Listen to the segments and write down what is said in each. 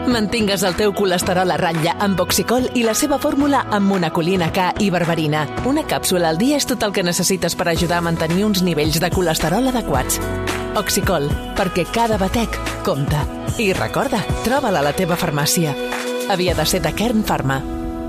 Mantingues el teu colesterol a ratlla amb Oxicol i la seva fórmula amb monacolina K i berberina. Una càpsula al dia és tot el que necessites per ajudar a mantenir uns nivells de colesterol adequats. Oxicol, perquè cada batec compta. I recorda, troba-la a la teva farmàcia. Havia de ser de Kern Pharma.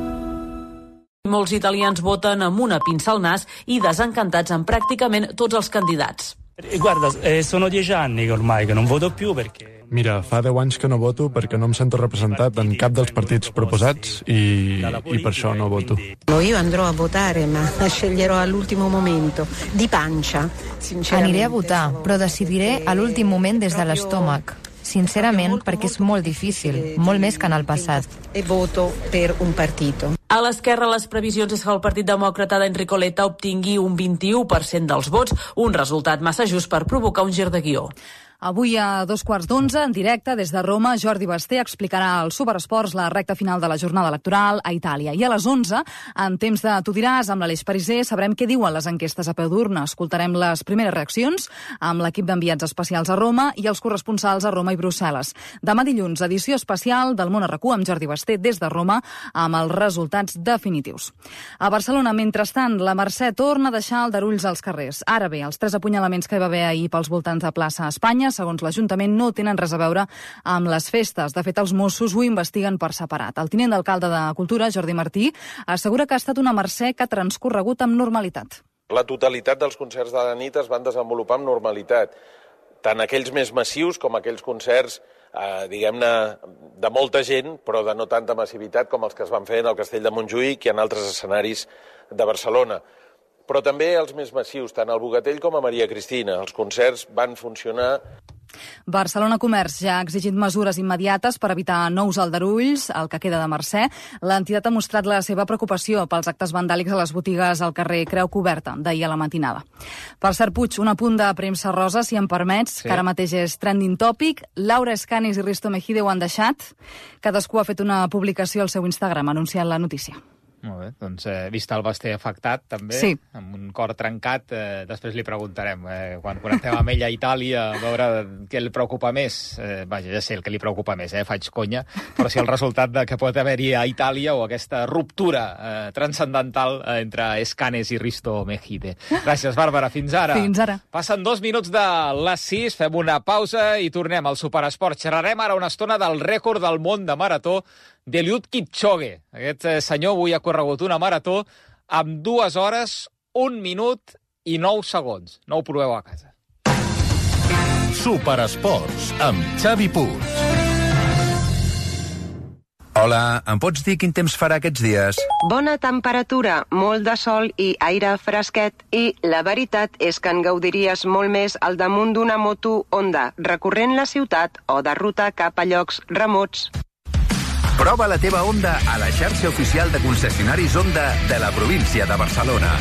Molts italians voten amb una pinça al nas i desencantats amb pràcticament tots els candidats. Guarda, sono 10 anni ormai che non voto più perché... Mira, fa 10 anys que no voto perquè no em sento representat en cap dels partits proposats i per això no voto. Io andrò a votare, ma sceglierò all'ultimo momento, di pancia, sinceramente. Aniré a votar, però decidiré a l'últim moment des de l'estómac. Sincerament, perquè és molt difícil, molt més que en el passat. E voto per un partito. A l'esquerra, les previsions és que el Partit Demòcrata d'Enrico Letta obtingui un 21% dels vots, un resultat massa just per provocar un gir de guió. Avui a 11:15, en directe des de Roma, Jordi Basté explicarà als Superesports la recta final de la jornada electoral a Itàlia. I a les 11, en temps de Tu diràs, amb l'Aleix Pariser, sabrem què diuen les enquestes a peu d'urna. Escoltarem les primeres reaccions amb l'equip d'enviats especials a Roma i els corresponsals a Roma i Brussel·les. Demà dilluns, edició especial del Món a RAC1 amb Jordi Basté des de Roma amb els resultats definitius. A Barcelona, mentrestant, la Mercè torna a deixar aldarulls als carrers. Ara bé, els 3 apunyalaments que hi va haver ahir pels voltants de plaça Espanya, segons l'Ajuntament, no tenen res a veure amb les festes. De fet, els Mossos ho investiguen per separat. El tinent d'alcalde de Cultura, Jordi Martí, assegura que ha estat una Mercè que ha transcorregut amb normalitat. La totalitat dels concerts de la nit es van desenvolupar amb normalitat, tant aquells més massius com aquells concerts, diguem-ne, de molta gent, però de no tanta massivitat com els que es van fer en el Castell de Montjuïc i en altres escenaris de Barcelona. Però també els més massius, tant al Bogatell com a Maria Cristina. Els concerts van funcionar. Barcelona Comerç ja ha exigit mesures immediates per evitar nous aldarulls, el que queda de Mercè. L'entitat ha mostrat la seva preocupació pels actes vandàlics a les botigues al carrer Creu Coberta d'ahir a la matinada. Per cert, Puig, un apunt de premsa rosa, si em permets, que ara mateix és trending topic. Laura Escanis i Risto Mejide ho han deixat. Cadascú ha fet una publicació al seu Instagram anunciant la notícia. Molt bé, doncs vist el Basté afectat, també, sí, amb un cor trencat, després li preguntarem, quan connectem amb ella a Itàlia, a veure què li preocupa més. Vaja, ja sé el que li preocupa més, faig conya, però si el resultat de que pot haver-hi a Itàlia o aquesta ruptura transcendental entre Escanes i Risto Mejide. Gràcies, Bàrbara, fins ara. Fins ara. Passen 2 minuts de les 6, fem una pausa i tornem al Superesport. Xerrarem ara una estona del rècord del món de marató d'Eliud Kipchoge. Aquest senyor avui ha corregut una marató amb 2 hores, 1 minut i 9 segons. No ho proveu a casa. Superesports, amb Xavi Puig. Hola, em pots dir quin temps farà aquests dies? Bona temperatura, molt de sol i aire fresquet. I la veritat és que en gaudiries molt més al damunt d'una moto Honda, recorrent la ciutat o de ruta cap a llocs remots. Prova la teva Honda a la xarxa oficial de concessionaris Honda de la província de Barcelona.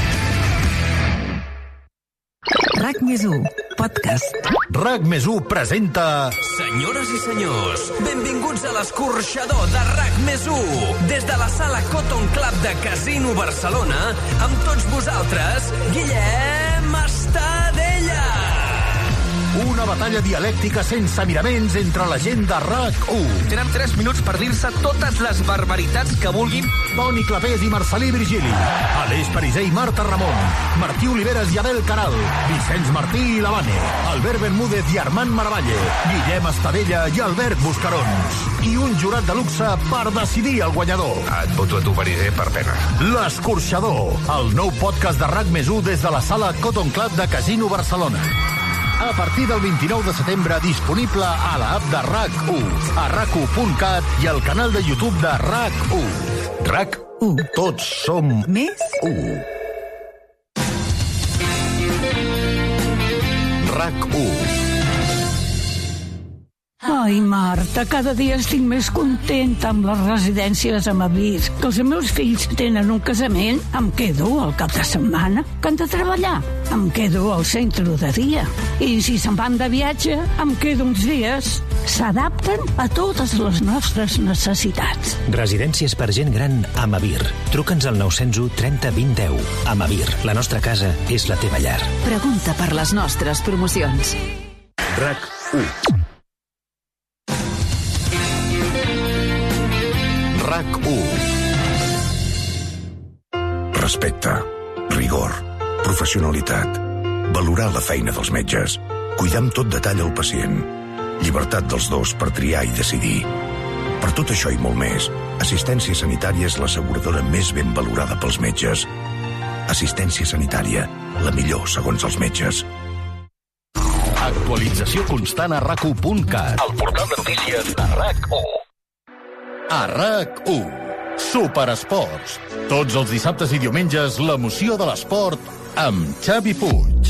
RAC+1, podcast. RAC+1 presenta... Senyores i senyors, benvinguts a l'escorxador de RAC+1. Des de la sala Cotton Club de Casino Barcelona, amb tots vosaltres, Guillem Estadella. Una batalla dialèctica sense miraments entre la gent de RAC1. Tenen 3 minuts per dir-se totes les barbaritats que vulguin. Toni Clapés i Marcelí Virgili. Aleix Pariser i Marta Ramon. Martí Oliveres i Abel Caral. Vicenç Martí i Lavane. Albert Bermúdez i Armand Maravalle. Guillem Estadella i Albert Buscarons. I un jurat de luxe per decidir el guanyador. Et voto a tu, Pariser, per pena. L'Escorxador, el nou podcast de RAC+1 des de la sala Cotton Club de Casino Barcelona. A partir del 29 de setembre, disponible a l'app de RAC1, a RAC1.cat i al canal de YouTube de RAC1. RAC1. Tots som més 1. RAC1. Ai, Marta, cada dia estic més contenta amb les residències amb avís. Que els meus fills tenen un casament, em quedo al cap de setmana. Que han de treballar, em quedo al centre de dia. I si se'n van de viatge, em quedo uns dies. S'adapten a totes les nostres necessitats. Residències per gent gran a Amavir. Truca'ns al 901 30 20 10. Amavir, la nostra casa és la teva llar. Pregunta per les nostres promocions. RAC1. RAC1. Respecte, rigor, professionalitat, valorar la feina dels metges, cuidar amb tot detall el pacient, llibertat dels dos per triar i decidir. Per tot això i molt més, Assistència Sanitària és l'asseguradora més ben valorada pels metges. Assistència Sanitària, la millor segons els metges. Actualització constant a RAC1.cat. El portal de notícies de RAC1. A RAC1. Superesports. Tots els dissabtes i diumenges, l'emoció de l'esport amb Xavi Puig.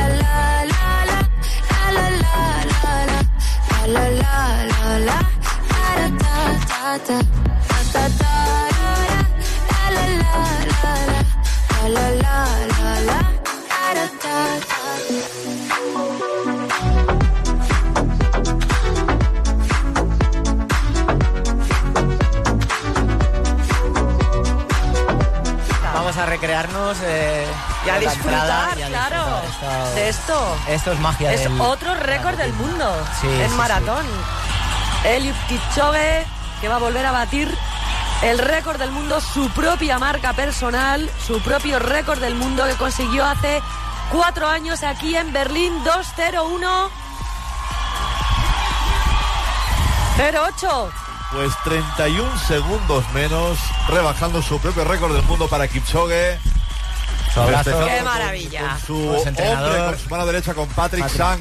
Vamos a recrearnos y a disfrutar, claro, de esto. Esto es magia. Es otro récord del mundo en maratón. Eliud Kipchoge, que va a volver a batir el récord del mundo, su propia marca personal, su propio récord del mundo que consiguió hace 4 años aquí en Berlín, 2:01:08. Pues 31 segundos menos, rebajando su propio récord del mundo para Kipchoge. ¡Qué maravilla! Con su hombre, con su mano derecha, con Patrick Sang.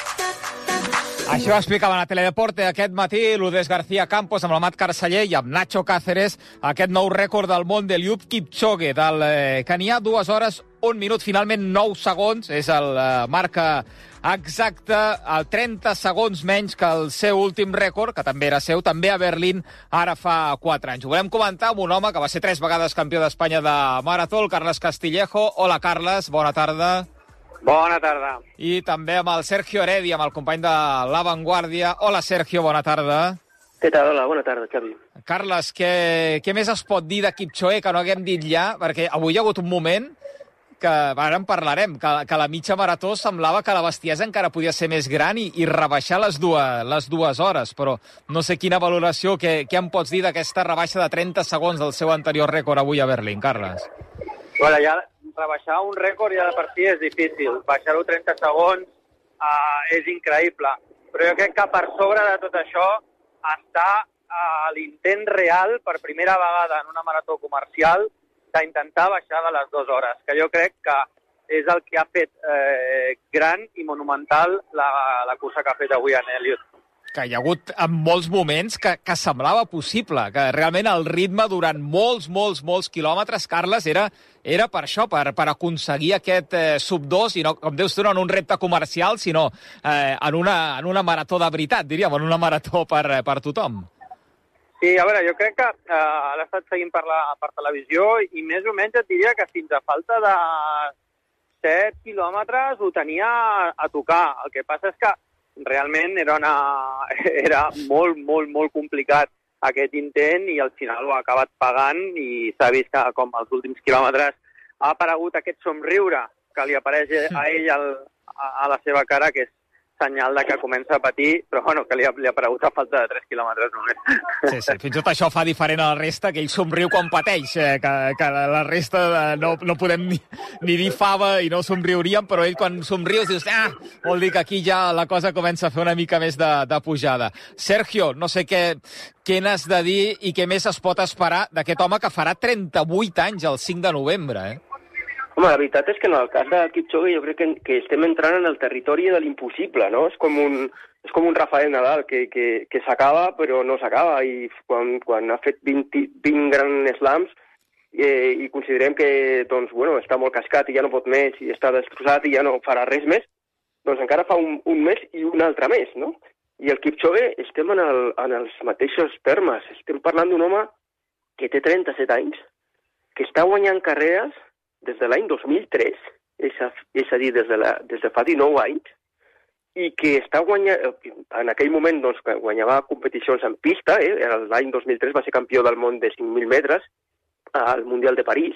Això explicava a Teledeporte aquest matí l'Udés García Campos amb l'Amat Carceller i amb Nacho Cáceres, aquest nou rècord del món d'Eliud Kipchoge, del Kenià, 2 hores, 1 minut, finalment 9 segons, és el marca exacta, 30 segons menys que el seu últim rècord, que també era seu, també a Berlín, ara fa 4 anys. Ho volem comentar amb un home que va ser 3 vegades campió d'Espanya de marató, el Carles Castillejo. Hola, Carles, bona tarda. Bona tarda. I també amb el Sergio Heredia, amb el company de La Vanguardia. Hola, Sergio, bona tarda. Què tal? Hola, bona tarda, Xavi. Carles, què més es pot dir de Kipchoge que no haguem dit ja? Perquè avui hi ha hagut un moment que ara en parlarem, que la mitja marató semblava que la bestiesa encara podia ser més gran i rebaixar les dues hores, però no sé quina valoració, què em pots dir d'aquesta rebaixa de 30 segons del seu anterior rècord avui a Berlín, Carles? Bueno, ja rebaixar un rècord ja de per si és difícil, baixar-ho 30 segons és increïble, però jo crec que per sobre de tot això està l'intent real per primera vegada en una marató comercial d'intentar baixar de les 2 hores, que jo crec que és el que ha fet gran i monumental la cursa que ha fet avui en Eliud. Que hi ha hagut en molts moments que semblava possible, que realment el ritme durant molts quilòmetres, Carles, era per això, per aconseguir aquest sub-2, i no, com dius tu, no en un repte comercial, sinó en una marató de veritat, diríem, en una marató per tothom. Sí, a veure, jo crec que l'ha estat seguint per televisió i més o menys et diria que fins a falta de 7 quilòmetres ho tenia a tocar. El que passa és que realment era molt complicat aquest intent i al final ho ha acabat pagant i s'ha vist que com als últims quilòmetres ha aparegut aquest somriure que li apareix a ell a la seva cara, que és senyal de que comença a patir, però bueno, que li ha aparegut a falta de 3 quilòmetres només. Sí, fins i tot això fa diferent a la resta, que ell somriu quan pateix, que la resta no podem ni dir fava i no somriuríem, però ell quan somrius dius, vol dir que aquí ja la cosa comença a fer una mica més de pujada. Sergio, no sé què n'has de dir i què més es pot esperar d'aquest home que farà 38 anys el 5 de novembre, Home, la veritat és que en el cas de Kipchoge jo crec que estem entrant en el territori de l'impossible, no? És com un Rafael Nadal que s'acaba però no s'acaba, i quan ha fet 20 grans slams i considerem que doncs, bueno, està molt cascat i ja no pot més i està destrossat i ja no farà res més, doncs encara fa un mes i un altre més, no? I el Kipchoge estem en els mateixos termes. Estem parlant d'un home que té 37 anys, que està guanyant carreres des de l'any 2003, és a dir, des de fa 19 anys, i que està guanyant, en aquell moment doncs, guanyava competicions en pista, l'any 2003 va ser campió del món de 5.000 metres al Mundial de París,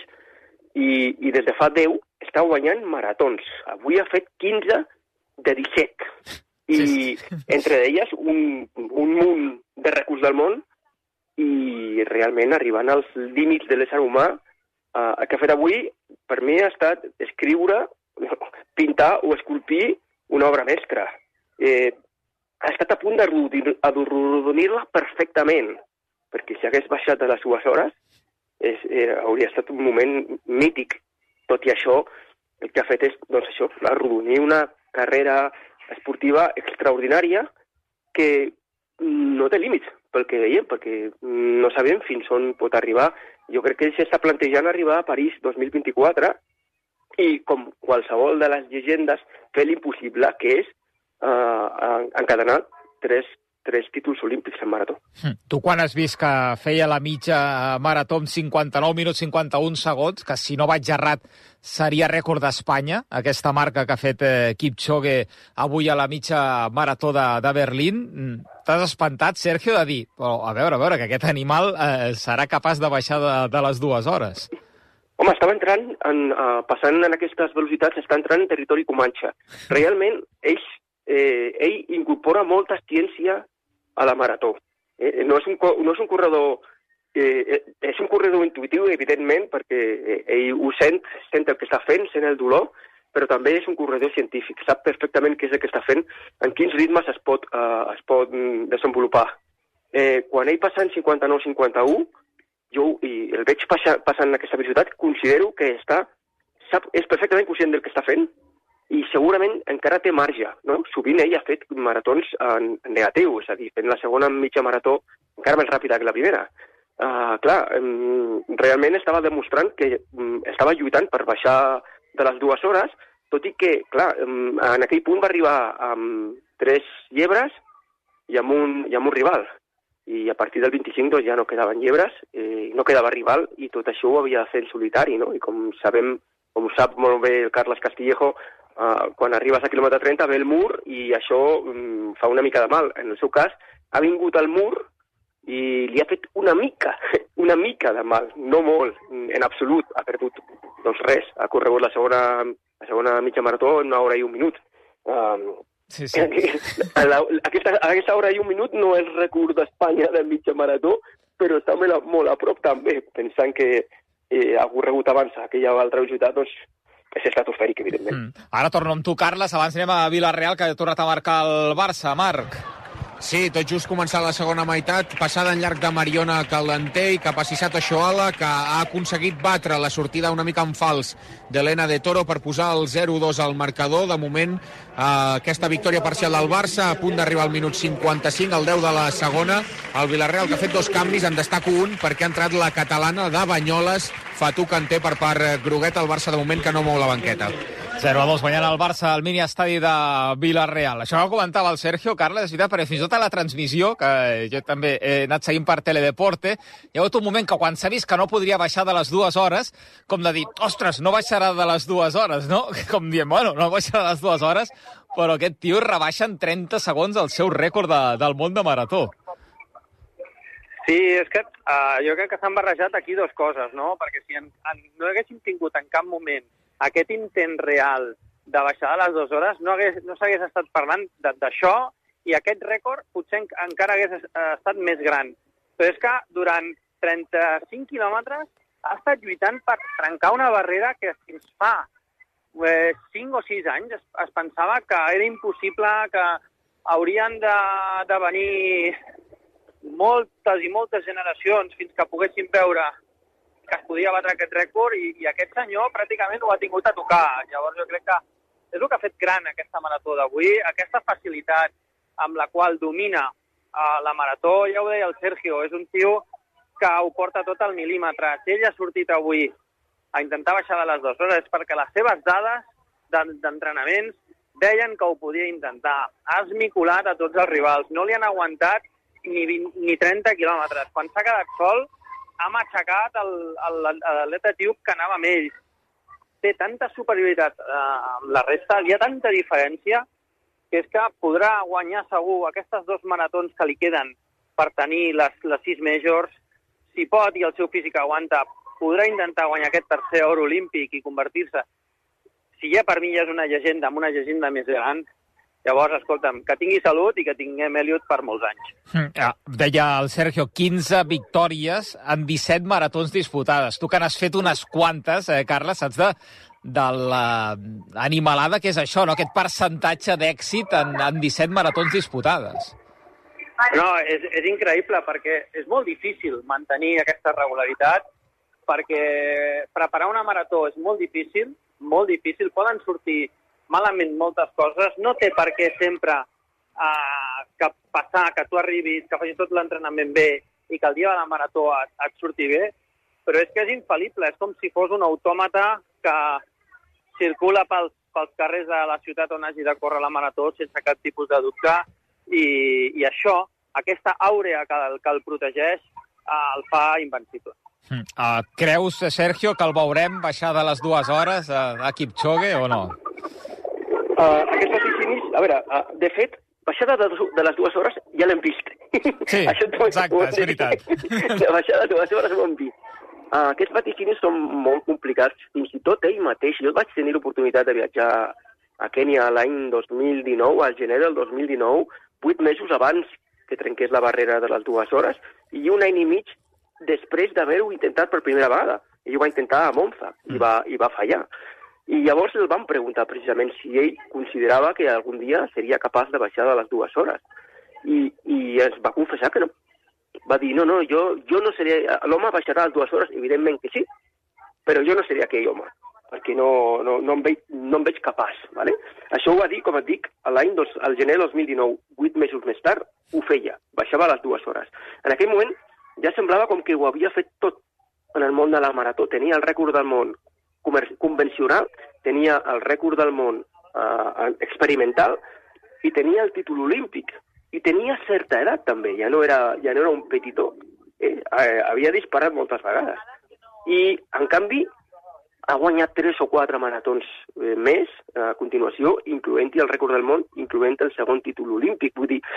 i des de fa 10 està guanyant maratons. Avui ha fet 15 de 17, i entre elles un munt de records del món, i realment arribant als límits de l'ésser humà, el que ha fet avui per mi ha estat escriure, pintar o esculpir una obra mestra. Ha estat a punt d'arrodonir-la perfectament, perquè si hagués baixat a les 2 hores hauria estat un moment mític. Tot i això, el que ha fet és, doncs això, arrodonir una carrera esportiva extraordinària que no té límits, pel que veiem, perquè no sabem fins on pot arribar. Jo crec que ell s'està plantejant arribar a París 2024 i, com qualsevol de les llegendes, fer l'impossible, que és encadenar tres títols olímpics en marató. Tu quan has vist que feia la mitja marató en 59 minuts 51 segons, que si no vaig errat seria rècord d'Espanya, aquesta marca que ha fet Kipchoge avui a la mitja marató de Berlín, t'has espantat, Sergio, de dir, però a veure, que aquest animal serà capaç de baixar de les 2 hores? Home, estava entrant, passant en aquestes velocitats, està entrant en territori comanxa. Realment, ell incorpora molta ciència a la marató. No és un corredor... és un corredor intuitiu, evidentment, perquè ell ho sent el que està fent, sent el dolor, però també és un corredor científic. Sap perfectament què és el que està fent, en quins ritmes es pot desenvolupar. Quan ell passa en 59-51, jo el veig passant en aquesta velocitat, considero que és perfectament conscient del que està fent, i segurament encara té marge, no? Sovint ell ha fet maratons en negatiu, és a dir, fent la segona mitja marató encara més ràpida que la primera. Realment estava demostrant que estava lluitant per baixar de les 2 hores, tot i que, en aquell punt va arribar amb 3 llebres i amb un rival. I a partir del 25 doncs, ja no quedaven llebres, no quedava rival, i tot això ho havia de fer en solitari, no? I com sap molt bé el Carles Castillejo, quan arribes a quilòmetre 30 ve el mur i això fa una mica de mal. En el seu cas, ha vingut al mur i li ha fet una mica de mal, no molt, en absolut. Ha perdut, doncs res, ha corregut la segona mitja marató en 1 hora i 1 minut. Sí. Aquesta hora i 1 minut no és rècord d'Espanya de mitja marató, però està molt a prop també, pensant que ha corregut abans aquella altra velocitat, doncs és estratosfèric, evidentment. Ara torno amb tu, Carles. Abans anem a Vila-real, que ha tornat a marcar el Barça. Marc. Sí, tot just començar la segona meitat, passada en llarg de Mariona Calentei, cap a Sisat Aixoala, que ha aconseguit batre la sortida una mica en fals d'Helena de Toro per posar el 0-2 al marcador. De moment, aquesta victòria parcial del Barça, a punt d'arribar al minut 55, al 10 de la segona. El Vila-real, que ha fet 2 canvis, en destaco un, perquè ha entrat la catalana de Banyoles, Fatou Kanté, per part grogueta. El Barça, de moment, que no mou la banqueta. 0-2 guanyant el Barça al mini estadi de Vila-real. Això que comentava el Sergio, Carles, és veritat, perquè fins i tot a la transmissió, que jo també he anat seguint per Teledeporte, hi ha hagut un moment que quan s'ha vist que no podria baixar de les 2 hores, com de dir, ostres, no baixarà de les 2 hores, no? Com dient, bueno, no baixarà de les 2 hores, però aquest tio rebaixa en 30 segons el seu rècord del món de marató. Sí, és que jo crec que s'han barrejat aquí 2 coses, no? Perquè si no haguéssim tingut en cap moment aquest intent real de baixar de les 2 hores, no s'hagués estat parlant d'això, i aquest rècord potser encara hagués estat més gran. Però és que durant 35 quilòmetres ha estat lluitant per trencar una barrera que fins fa 5 o 6 anys es pensava que era impossible, que haurien de venir moltes i moltes generacions fins que poguessin veure que es podia batre aquest rècord, i aquest senyor pràcticament ho ha tingut a tocar. Llavors jo crec que és el que ha fet gran aquesta marató d'avui, aquesta facilitat amb la qual domina la marató. Ja ho deia el Sergio, és un tio que ho porta tot al mil·límetre. Si ell ha sortit avui a intentar baixar de les 2 hores és perquè les seves dades d'entrenaments deien que ho podia intentar. Ha esmicolat a tots els rivals, no li han aguantat ni 30 quilòmetres. Quan s'ha quedat sol, ha matxacat l'atleta etíop que anava amb ell. Té tanta superioritat amb la resta, hi ha tanta diferència, que és que podrà guanyar segur aquestes 2 maratons que li queden per tenir les 6 majors. Si pot i el seu físic aguanta, podrà intentar guanyar aquest 3è or olímpic i convertir-se, si ja per mi ja és una llegenda, amb una llegenda més gran, Llavors, escolta'm, que tingui salut i que tinguem Elliot per molts anys. Deia el Sergio, 15 victòries en 17 maratons disputades. Tu que n'has fet unes quantes, Carles, saps de l'animalada que és això, no? Aquest percentatge d'èxit en 17 maratons disputades. No, és increïble perquè és molt difícil mantenir aquesta regularitat, perquè preparar una marató és molt difícil, poden sortir malament moltes coses, no té per què sempre que passar, que tu arribis, que facis tot l'entrenament bé i que el dia de la marató et surti bé, però és que és infal·lible, és com si fos un autòmata que circula pels carrers de la ciutat on hagi de córrer la marató sense cap tipus de dubte, i això, aquesta àurea que el protegeix, el fa invencible. Creus, Sergio, que el veurem baixar de les 2 hores a Kipchoge o no? Aquests vaticinis, a veure, de fet, baixada de les 2 hores ja l'hem vist. Sí, exacte, és veritat. Baixada de 2 hores ho hem vist. Aquests vaticinis són molt complicats, fins i tot ell mateix. Jo vaig tenir l'oportunitat de viatjar a Kènia l'any 2019, al gener del 2019, 8 mesos abans que trenqués la barrera de les 2 hores, i 1 any i mig després d'haver-ho intentat per primera vegada. Ell ho va intentar a Monza i va fallar. I llavors el vam preguntar precisament si ell considerava que algun dia seria capaç de baixar de les 2 hores. I ens va confessar que no. Va dir, no, jo no seria... L'home baixarà a les 2 hores, evidentment que sí, però jo no seria aquell home, perquè no em veig capaç. ¿Vale? Això ho va dir, com et dic, al gener del 2019, 8 mesos més tard, ho feia, baixava a les 2 hores. En aquell moment ja semblava com que ho havia fet tot en el món de la marató. Tenia el rècord del món convencional, tenia el rècord del món experimental i tenia el títol olímpic. I tenia certa edat també, ja no era un petitó. Havia disparat moltes vegades. I, en canvi, ha guanyat 3 o 4 maratons més a continuació, incloent-hi el rècord del món, incloent el segon títol olímpic. Vull dir,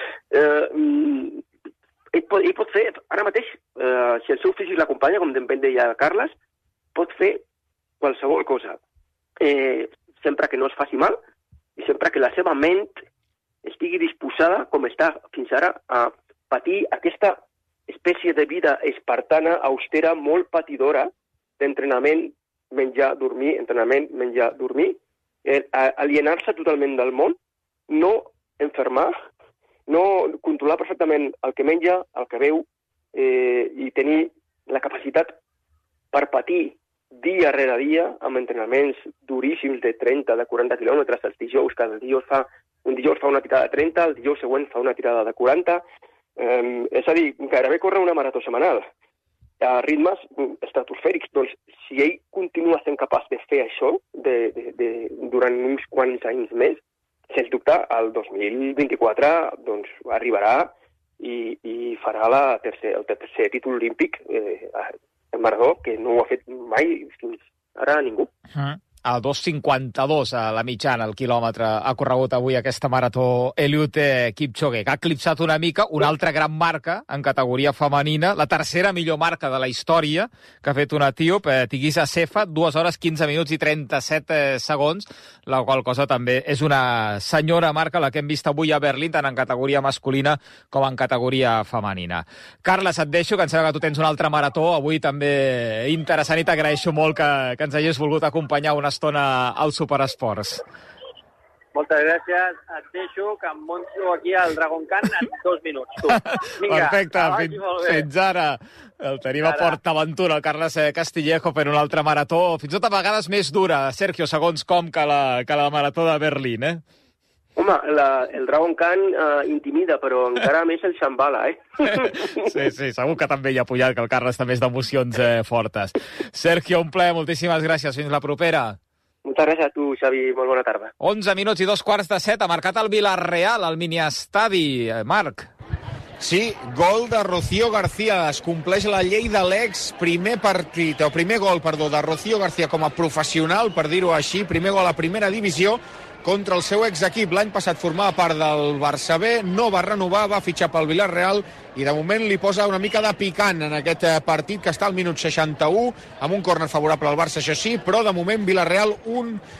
ell pot fer, ara mateix, si el seu físic l'acompanya, com ben deia Carles, pot fer qualsevol cosa, sempre que no es faci mal i sempre que la seva ment estigui disposada, com està fins ara, a patir aquesta espècie de vida espartana, austera, molt patidora, d'entrenament, menjar, dormir, entrenament, menjar, dormir, alienar-se totalment del món, no enfermar, no controlar perfectament el que menja, el que veu, i tenir la capacitat per patir dia rere dia, amb entrenaments duríssims de 30, de 40 quilòmetres els dijous, cada dijous un dijous fa una tirada de 30, el dijous següent fa una tirada de 40, és a dir, gairebé corre una marató setmanal, a ritmes estratosfèrics. Doncs si ell continua sent capaç de fer això durant uns quants anys més, sens dubte, el 2024 doncs, arribarà i farà el tercer títol olímpic en marató, que no ho ha fet mai fins ara ningú. A 2:52 a la mitjana, el quilòmetre, ha corregut avui aquesta marató Eliud Kipchoge, que ha eclipsat una mica una altra gran marca en categoria femenina, la tercera millor marca de la història que ha fet un etíop, Tigisa Sefa, 2 hores 15 minuts i 37 segons, la qual cosa també és una senyora marca la que hem vist avui a Berlín, tant en categoria masculina com en categoria femenina. Carles, et deixo, que em sembla que tu tens una altra marató, avui també interessant, i t'agraeixo molt que ens hagis volgut acompanyar una estona als Superesports. Moltes gràcies. Et deixo que em monto aquí al Dragon Khan en 2 minuts. Tu. Vinga, perfecte, fins ara. El tenim a PortAventura, el Carles Castillejo, per una altra marató, fins i tot a vegades més dura, Sergio, segons com, que la marató de Berlín, eh? Home, el Dragon Khan intimida, però encara més el Shambhala, Sí, segur que també hi ha pujat, que el Carles també és d'emocions fortes. Sergio, un plaer, moltíssimes gràcies. Fins la propera. Moltes gràcies a tu, Xavi. Molt bona tarda. 11 minuts i 2:15, ha marcat el Villarreal, al miniestadi. Marc. Sí, gol de Rocío García. Es compleix la llei de primer gol de Rocío García com a professional, per dir-ho així, primer gol a primera divisió, contra el seu exequip. L'any passat formava part del Barça B, no va renovar, va fitxar pel Villarreal i de moment li posa una mica de picant en aquest partit, que està al minut 61, amb un córner favorable al Barça, això sí, però de moment Villarreal 1,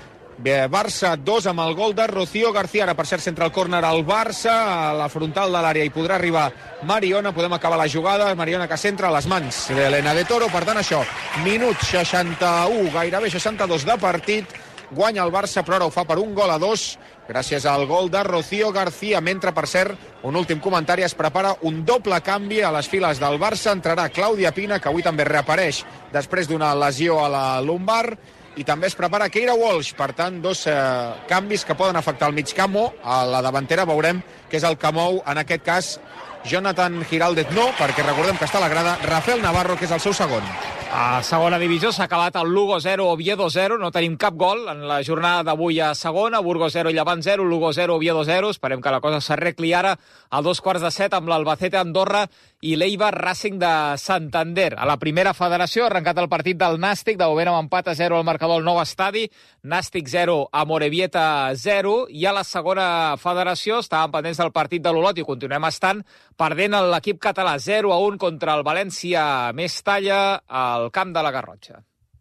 Barça 2 amb el gol de Rocío García. Ara, per cert, centra el córner al Barça, a la frontal de l'àrea hi podrà arribar Mariona. Podem acabar la jugada. Mariona que centra a les mans d'Elena de Toro. Per tant, això, minut 61, gairebé 62 de partit. Guanya el Barça, però ara ho fa per 1-2 gràcies al gol de Rocío García, mentre, per cert, un últim comentari, es prepara un doble canvi a les files del Barça. Entrarà Clàudia Pina, que avui també reapareix després d'una lesió a la lumbar, i també es prepara Keira Walsh. Per tant, dos canvis que poden afectar el migcamp o a la davantera. Veurem què és el que mou, en aquest cas, Jonathan Giraldez no, perquè recordem que està a la grada Rafael Navarro, que és el seu segon. A segona divisió s'ha acabat el Lugo 0, Oviedo 0. No tenim cap gol en la jornada d'avui a segona. Burgos 0, Llevant 0, Lugo 0, Oviedo 0. Esperem que la cosa s'arregli ara a 2:15 amb l'Albacete Andorra i l'Eibar Racing de Santander. A la primera federació ha arrencat el partit del Nàstic, de moment amb empat a 0 al marcador al nou estadi. Nàstic 0, Amorebieta 0. I a la segona federació estàvem pendents del partit de l'Olot i continuem estant perdent l'equip català 0-1 contra el València Mestalla al camp de la Garrotxa.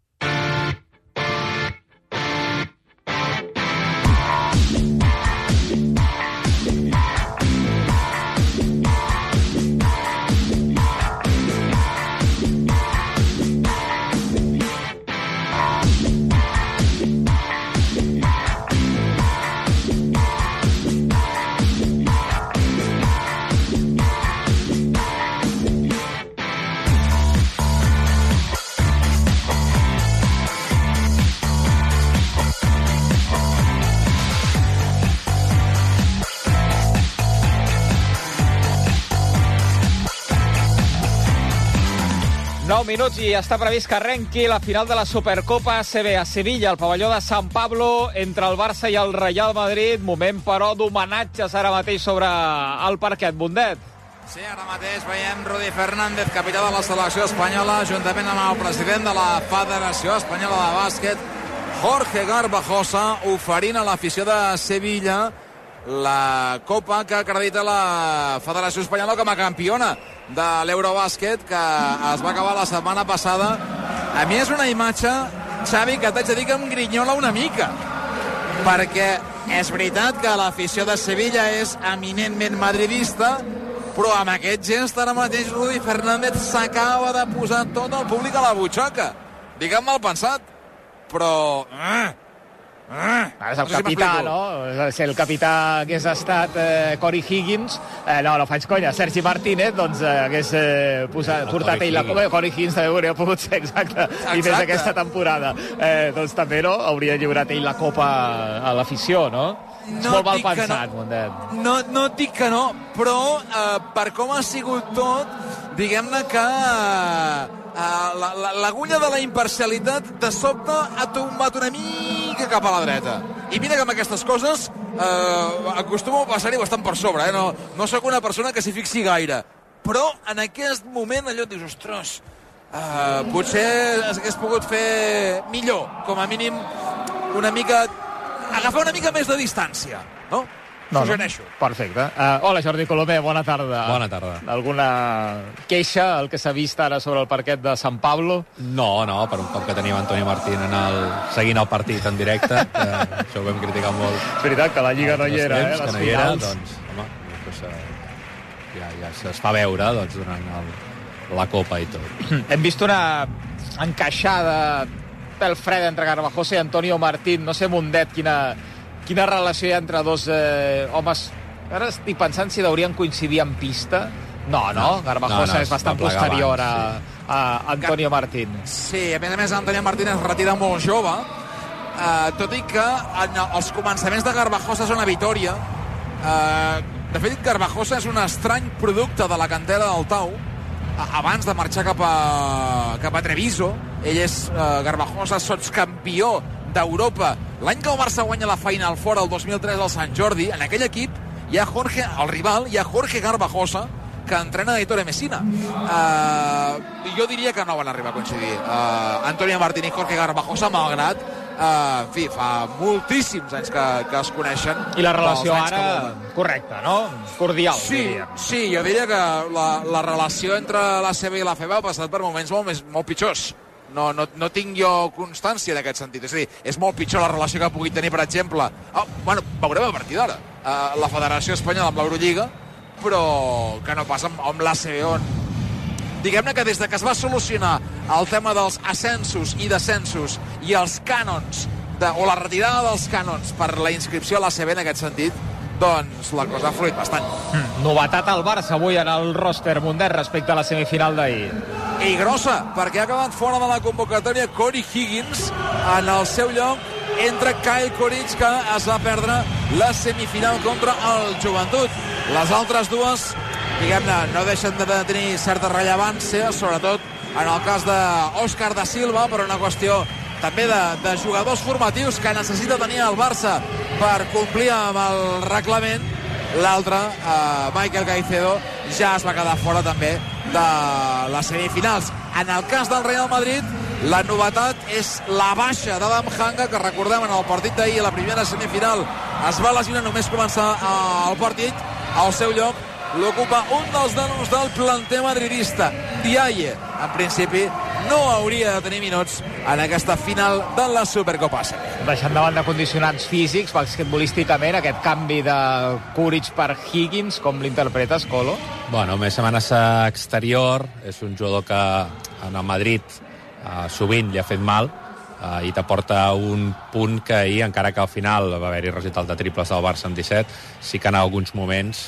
Minuts i està previst que arrenqui la final de la Supercopa ACB a Sevilla, al pavelló de San Pablo, entre el Barça i el Real Madrid. Moment, però, d'homenatges ara mateix sobre el parquet. Bundet. Sí, ara mateix veiem Rudi Fernández, capità de la selecció espanyola, juntament amb el president de la Federació Espanyola de Bàsquet, Jorge Garbajosa, oferint a l'afició de Sevilla la copa que acredita la Federació Espanyola com a campiona de l'Eurobàsquet, que es va acabar la setmana passada. A mi és una imatge, Xavi, que t'haig de dir que em grinyola una mica, perquè és veritat que l'afició de Sevilla és eminentment madridista, però amb aquest gest ara mateix Rudi Fernández s'acaba de posar tot el públic a la butxaca. Digue'm mal pensat, però... És el capità, no? És el capità que hagués estat Corey Higgins. No faig conya. Sergi Martínez, doncs, hagués portat ell la copa. Corey Higgins també hauria pogut ser, exacte. I des d'aquesta temporada. Doncs també, no? Hauria lliurat ell la copa a l'afició, no? És molt mal pensat, Mundet. No et dic que no, però per com ha sigut tot, diguem-ne que... l'agulla de la imparcialitat de sobte ha tombat una mica cap a la dreta. I mira que amb aquestes coses acostumo a passar-hi bastant per sobre, no sóc una persona que s'hi fixi gaire, però en aquest moment allò et dius, ostres, potser s'hagués pogut fer millor, com a mínim agafar una mica més de distància, no? Suggereixo. Perfecte. Hola, Jordi Colomer, bona tarda. Bona tarda. Alguna queixa, el que s'ha vist ara sobre el parquet de San Pablo? No, per un cop que tenim Antonio Martín seguint el partit en directe, que això ho vam criticar molt. És veritat que la Lliga no hi era, les finals. Doncs, home, ja es fa veure durant la Copa i tot. Hem vist una encaixada pel fred entre Garbajosa i Antonio Martín. No sé, Mundet, quina relació hi ha entre dos homes. Ara estic pensant si deurien coincidir en pista. No, Garbajosa és bastant posterior a Antonio Martín. Sí, a més, Antonio Martín es retira molt jove, tot i que els començaments de Garbajosa són a Vitoria. De fet, Garbajosa és un estrany producte de la cantera del Tau, abans de marxar cap a Treviso. Ell és Garbajosa, sotscampió d'Europa l'any que el Barça guanya la Final Four el 2003 al Sant Jordi. En aquell equip hi ha el rival, hi ha Jorge Garbajosa, que entrena Ettore Messina. Jo diria que no van arribar a coincidir Antonio Martín i Jorge Garbajosa, malgrat en fi, fa moltíssims anys que es coneixen. I la relació ara correcta, no? Cordial, diríem. Sí, jo diria que la relació entre la CB i la FEBA ha passat per moments molt pitjors no tinc jo constància d'aquest sentit. És a dir, és molt pitjor la relació que pugui tenir, per exemple, veurem a partir d'ara, la Federació Espanyola amb l'Eurolliga, però que no passa amb l'ACB, on diguem-ne que des de que es va solucionar el tema dels ascensos i descensos i els cànons, o la retirada dels cànons per la inscripció a l'ACB en aquest sentit, doncs la cosa ha fluït bastant. Novetat al Barça avui en el roster Mundet respecte a la semifinal d'ahir. I grossa, perquè ha quedat fora de la convocatòria Corey Higgins. En el seu lloc entra Kyle Kuric, que es va perdre la semifinal contra el Joventut. Les altres dues, diguem-ne, no deixen de tenir certa rellevància, sobretot en el cas d'Òscar da Silva, per una qüestió també de jugadors formatius que necessita tenir el Barça per complir amb el reglament. L'altre, Michael Caicedo, ja es va quedar fora també de les semifinals. En el cas del Real Madrid, la novetat és la baixa d'Adam Hanga, que recordem en el partit d'ahir, a la primera semifinal, es va lesionar només començar el partit. Al seu lloc l'ocupa un dels nanos del planter madridista, Diaye. En principi no hauria de tenir minuts en aquesta final de la Supercopa ACB. Deixant davant de condicionants físics, basquetbolísticament, aquest canvi de Kuric per Higgins, com l'interpretes, Colo? Bueno, més amenaça exterior, és un jugador que en el Madrid sovint li ha fet mal, i t'aporta un punt que ahir, encara que al final va haver-hi resultat de triples del Barça en 17, sí que en alguns moments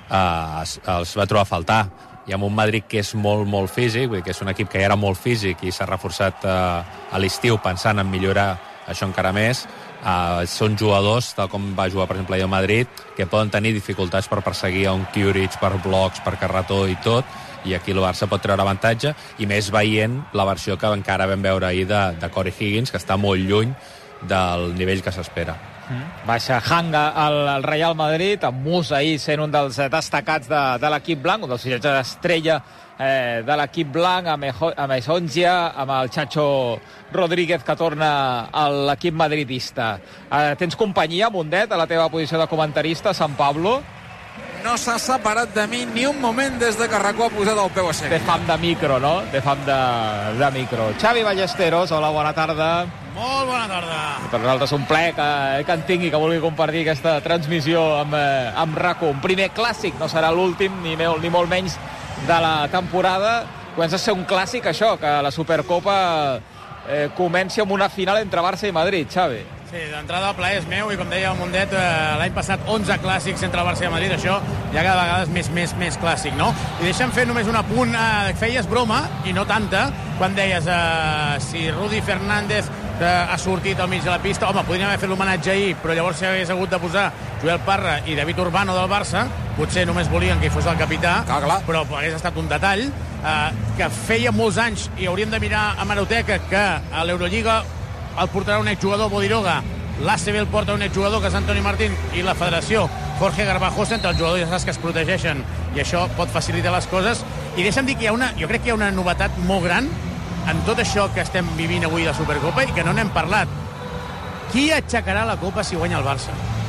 els va trobar a faltar. I amb un Madrid que és molt, molt físic, vull dir que és un equip que ja era molt físic i s'ha reforçat a l'estiu pensant en millorar això encara més, són jugadors, tal com va jugar per exemple ahir al Madrid, que poden tenir dificultats per perseguir a un Kuric, per blocs, per carretó i tot, i aquí el Barça pot treure avantatge, i més veient la versió que encara vam veure ahir de Corey Higgins, que està molt lluny del nivell que s'espera. Baixa Hanga al Real Madrid, amb Musa ahir sent un dels destacats de l'equip blanc, un dels fitxatges d'estrella de l'equip blanc, amb Esongia, amb el Chacho Rodríguez, que torna a l'equip madridista. Tens companyia, Mundet, a la teva posició de comentarista, Sant Pablo? No s'ha separat de mi ni un moment des de que Racó ha posat el peu a seguir. Té fam de micro, no? Té fam de micro. Xavi Ballesteros, hola, bona tarda. Molt bona tarda. Per nosaltres un ple que en tingui, que vulgui compartir aquesta transmissió amb RAC1. Un primer clàssic, no serà l'últim, ni molt menys de la temporada. Comença a ser un clàssic, això, que la Supercopa comenci amb una final entre Barça i Madrid, Xavi. Sí, d'entrada el plaer és meu i com deia el Mundet, l'any passat 11 clàssics entre el Barça i el Madrid, això ja cada vegada és més clàssic, no? I deixa'm fer només un apunt, feies broma, i no tanta, quan deies si Rudy Fernández ha sortit al mig de la pista, home, podríem haver fet l'homenatge ahir, però llavors s'hagués hagut de posar Joel Parra i David Urbano del Barça, potser només volien que hi fos el capità, però hagués estat un detall, que feia molts anys, i hauríem de mirar a Hemeroteca, que a l'Eurolliga el portarà un exjugador, Bodiroga, l'ACB el porta un exjugador, que és Antoni Martín, i la federació, Jorge Garbajosa, entre els jugadors ja saps que es protegeixen, i això pot facilitar les coses. I deixa'm dir que jo crec que hi ha una novetat molt gran en tot això que estem vivint avui de Supercopa i que no n'hem parlat. Qui aixecarà la Copa si guanya el Barça?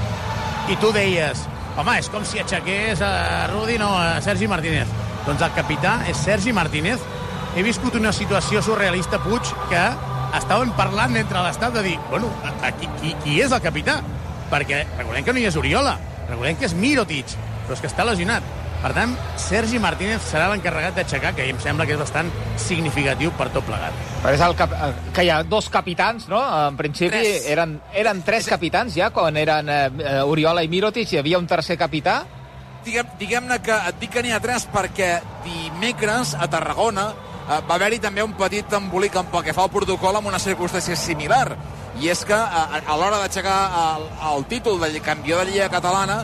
I tu deies, home, és com si aixequés a Rudi, no, a Sergi Martínez. Doncs el capità és Sergi Martínez. He viscut una situació surrealista, Puig, que estaven parlant entre l'estat de dir, bueno, qui és el capità? Perquè recordem que no hi és Oriola, recordem que és Mirotic, però és que està lesionat. Per tant, Sergi Martínez serà l'encarregat d'aixecar, que em sembla que és bastant significatiu per tot plegat. Però és que hi ha dos capitans, no? En principi eren tres capitans ja, quan eren Oriola i Mirotic, hi havia un tercer capità? Diguem-ne que et dic que n'hi ha tres perquè dimecres a Tarragona va haver-hi també un petit embolic pel que fa al protocol amb una circumstància similar, i és que a l'hora d'aixecar el títol de campió de Lliga Catalana,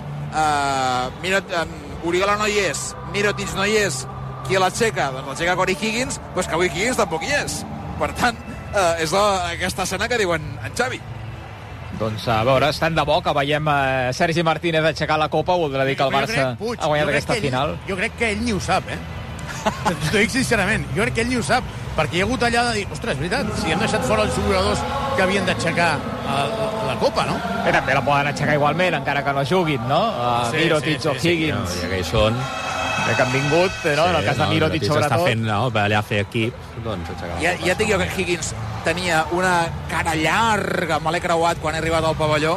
Oriola no hi és, Mirotic no hi és, qui l'aixeca? Doncs l'aixeca Corey Higgins, però és que avui Higgins tampoc hi és. Per tant, és aquesta escena que diuen en Xavi. Doncs a veure, estan de bo que veiem Sergi Martínez aixecar la Copa, voldrà dir que el Barça ha guanyat aquesta final. Jo crec que ell ni ho sap, T'ho dic sincerament, jo crec que ell ni ho sap, perquè hi ha hagut allà de dir, ostres, és veritat, si hem deixat fora els jugadors que havien d'aixecar la Copa, no? També la poden aixecar igualment, encara que no juguin, no? Mirotic o Higgins. Ja que hi són, que han vingut, no? En el cas de Mirotic, sobretot. Està fent, no? Va allà a fer equip. Doncs ja et dic jo que Higgins tenia una cara llarga, me l'he creuat quan he arribat al pavelló.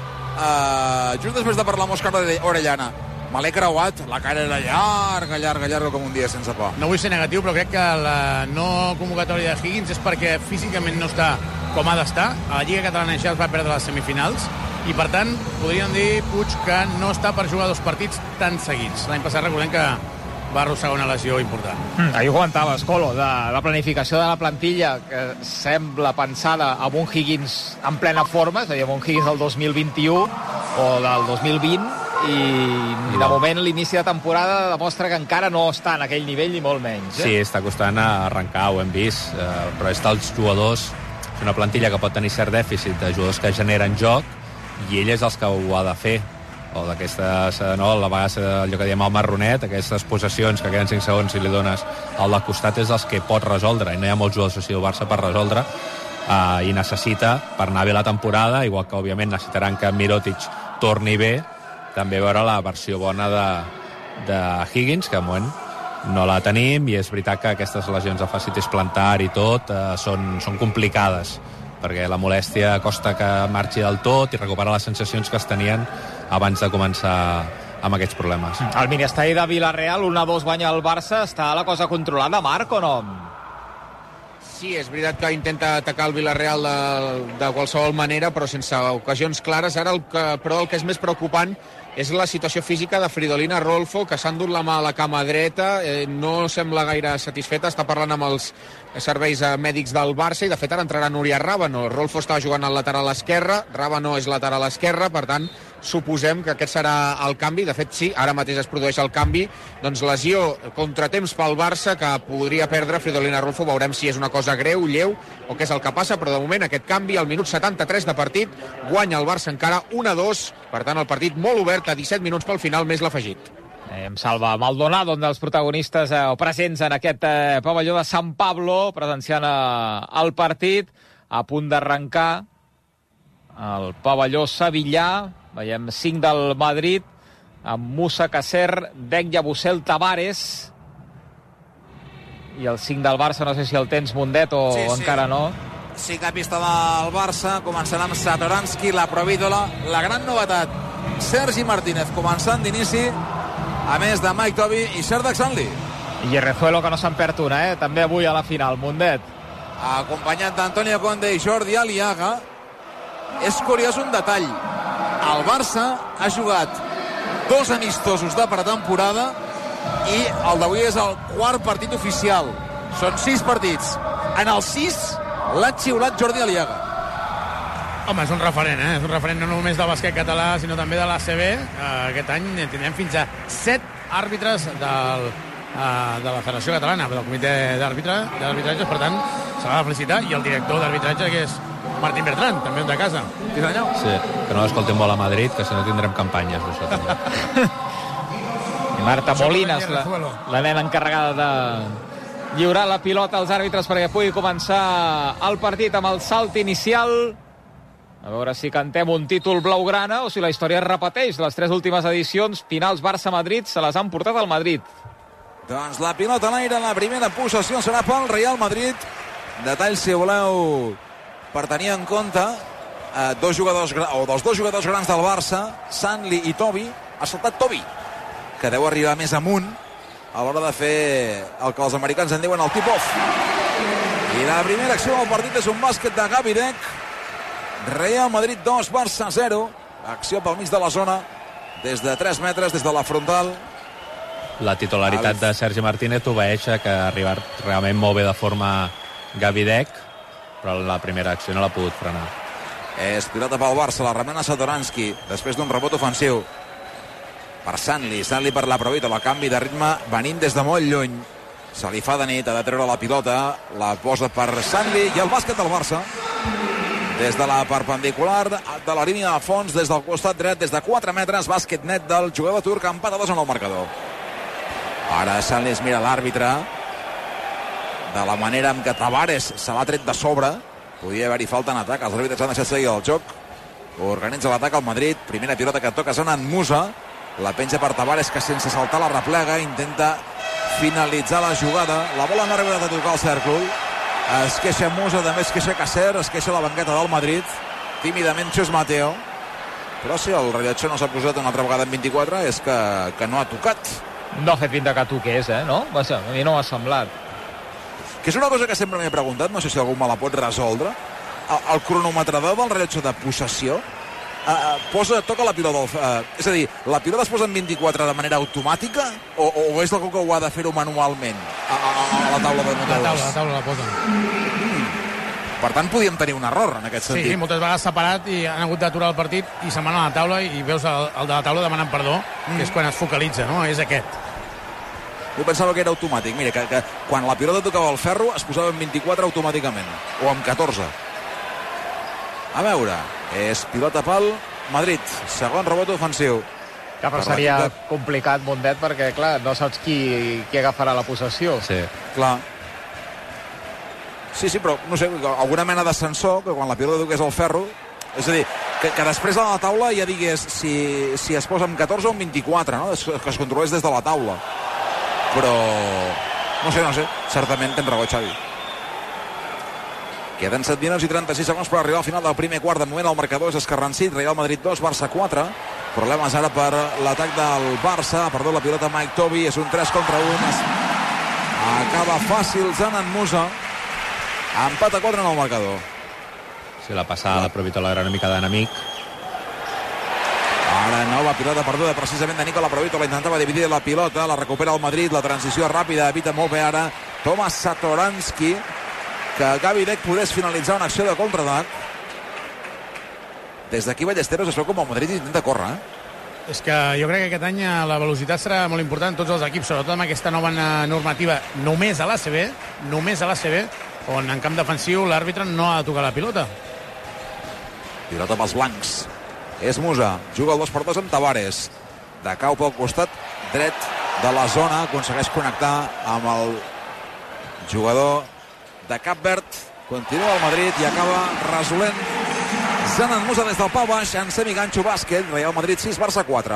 Just després de parlar amb Òscar Orellana, me l'he creuat, la cara era llarga com un dia sense pa. No vull ser negatiu, però crec que la no convocatòria de Higgins és perquè físicament no està com ha d'estar. A la Lliga Catalana ja es va perdre les semifinals i, per tant, podríem dir, Puig, que no està per jugar 2 partits tan seguits. L'any passat recordem que va arrossegar una lesió important. Ahir ho comentaves, Colo, de la planificació de la plantilla, que sembla pensada amb un Higgins en plena forma, és a dir, amb un Higgins del 2021 o del 2020, i de moment l'inici de temporada demostra que encara no està en aquell nivell ni molt menys. Sí, està costant arrencar, ho hem vist, però és dels jugadors, és una plantilla que pot tenir cert dèficit de jugadors que generen joc, i ell és els que ho ha de fer, o d'aquestes, no, a vegades allò que diem el marronet, aquestes possessions que queden 5 segons i li dones al de costat, és els que pot resoldre, i no hi ha molts jugadors així del Barça per resoldre, i necessita, per anar bé la temporada, igual que òbviament necessitaran que Mirotic torni bé, també veure la versió bona de Higgins, que de moment no la tenim, i és veritat que aquestes lesions de fascitis plantar i tot són complicades, perquè la molèstia costa que marxi del tot i recuperar les sensacions que es tenien abans de començar amb aquests problemes. El mini-estadi de Villarreal, 1-2 guanya el Barça. Està la cosa controlada, Marc, o no? Sí, és veritat que intenta atacar el Villarreal de qualsevol manera, però sense ocasions clares. Ara però el que és més preocupant és la situació física de Fridolina Rolfo, que s'ha endut la mà a la cama dreta, no sembla gaire satisfeta, està parlant amb els serveis mèdics del Barça, i de fet ara entrarà Núria Rábano. Rolfo estava jugant al lateral esquerre, Rábano és lateral esquerre, per tant suposem que aquest serà el canvi. De fet, sí, ara mateix es produeix el canvi. Doncs lesió, contratemps pel Barça, que podria perdre Fridolina Rolfo. Veurem si és una cosa greu, lleu, o què és el que passa, però de moment aquest canvi, al minut 73 de partit, guanya el Barça encara 1-2, per tant el partit molt obert, a 17 minuts pel final, més l'afegit. Em salva Maldonado, un dels protagonistes o presents en aquest pavelló de San Pablo, presenciant el partit, a punt d'arrencar el pavelló sevillà. Veiem 5 del Madrid, amb Musa, Cacer, Dec, Yabusel, Tavares, i el 5 del Barça, no sé si el tens, Mundet, o sí, encara no. Sí que pista del Barça, començarà amb Satoranski, la Provídola, la gran novetat, Sergi Martínez començant d'inici, a més de Mike Tobi i Serdar Xanli. I Rezuelo, que no se'n perd una, també avui a la final, Mundet. Acompanyat d'Antonio Conde i Jordi Aliaga. És curiós un detall. El Barça ha jugat 2 amistosos de pretemporada i el d'avui és el 4º partit oficial. Són 6 partits. En els 6 l'ha xiulat Jordi Aliaga. Home, és un referent, és un referent no només del bàsquet català, sinó també de l'ACB. Aquest any tindrem fins a 7 àrbitres de la Federació Catalana, del Comitè d'Arbitratges, per tant, s'ha de felicitar, i el director d'arbitratge, que és Martín Bertran, també un de casa. Sí, que no escoltem molt a Madrid, que si no tindrem campanyes, això també. I Marta Molinas, la nena encarregada de lliurar la pilota als àrbitres perquè pugui començar el partit amb el salt inicial. A veure si cantem un títol blaugrana o si la història es repeteix. Les 3 últimes edicions, finals Barça-Madrid, se les han portat al Madrid. Doncs la pilota a l'aire, la primera possessió serà pel Real Madrid. Detall, si voleu, per tenir en compte, dels 2 jugadors grans del Barça, Sanli i Tobi. Ha saltat Tobi, que deu arribar més amunt a l'hora de fer el que els americans en diuen el tip-off. I la primera acció del partit és un bàsquet de Gavi Dec. Real Madrid 2, Barça 0. Acció pel mig de la zona, des de 3 metres, des de la frontal. La titularitat de Sergi Martínez obeeix que ha arribat realment molt bé de forma Gavi Dec, però la primera acció no l'ha pogut frenar. És pilota pel Barça, la remena Satoranski, després d'un rebot ofensiu per Sanli per la Provítola, canvi de ritme venint des de molt lluny. Se li fa de nit, ha de treure la pilota, la posa per Sanli, i el bàsquet del Barça des de la perpendicular de la línia de fons, des del costat dret, des de 4 metres, bàsquet net del jugador turc, empat a 2 en el marcador. Ara Sanli es mira l'àrbitre de la manera en què Tavares se l'ha tret de sobre. Podia haver-hi falta en atac, els àrbitres han deixat seguir el joc. Organitza l'atac al Madrid, primera pilota que toca Zonan Musa, La penja per Tavares, que sense saltar la replega intenta finalitzar la jugada. La bola no ha arribat a tocar el cèrcol. Es queixa Musa, també es queixa Cacer, es queixa la banqueta del Madrid. Tímidament Xus Mateo. Però si el rellotge no s'ha posat una altra vegada en 24 és que no ha tocat. No ha fet pinta que toqués, no? A mi no m'ha semblat. Que és una cosa que sempre m'he preguntat, no sé si algú me la pot resoldre. El cronometrador del rellotge de possessió toca la pilota és a dir, la pilota es posa en 24 de manera automàtica o és algú que ho ha de fer-ho manualment a la taula de notadors? La taula la posa. Per tant, podíem tenir un error en aquest sentit. Sí, moltes vegades separat i han hagut d'aturar el partit i se'n van a la taula i veus el de la taula demanant perdó, que és quan es focalitza, no? És aquest. Jo pensava que era automàtic. Mira, que quan la pilota tocava el ferro es posava en 24 automàticament, o en 14. A veure, és pilota pal Madrid, segon rebot ofensiu. Que però seria complicat, Mundet, perquè, clar, no saps qui agafarà la possessió. Sí, clar. Sí, però, no sé, alguna mena de sensor que quan la pilota toqués el ferro, és a dir, que després a la taula ja digués si es posa en 14 o en 24, no? Que es controlés des de la taula. Però, no sé, certament tens raó, Xavi. Queden 7 minuts i 36 segons per arribar al final del primer quart. De moment el marcador és escarrancit. Real Madrid 2, Barça 4. Problemes ara per l'atac del Barça. Ha perdut la pilota Mike Toby. És un 3 contra 1. Acaba fàcil Zanan Musa. Empat a 4 en el marcador. Sí, la passada la Provitola era una mica d'enemic. Ara nova pilota perduda precisament de Nicola Provitola. Intentava dividir la pilota. La recupera el Madrid. La transició ràpida. Evita molt bé ara Tomas Satoranski, que Gavi Deck podés finalitzar una acció de contraatac. Des d'aquí Ballesteros es veu com el Madrid intenta córrer, És que jo crec que aquest any la velocitat serà molt important en tots els equips, sobretot amb aquesta nova normativa només a l'ACB, on en camp defensiu l'àrbitre no ha de tocar la pilota. Pilota pels blancs. És Musa, juga el 2x2 amb Tavares. De cau pel costat dret de la zona, aconsegueix connectar amb el jugador de Cap Verd. Continua el Madrid i acaba resolent Zanan Musa des del pal baix en semiganxo bàsquet. Real Madrid 6, Barça 4.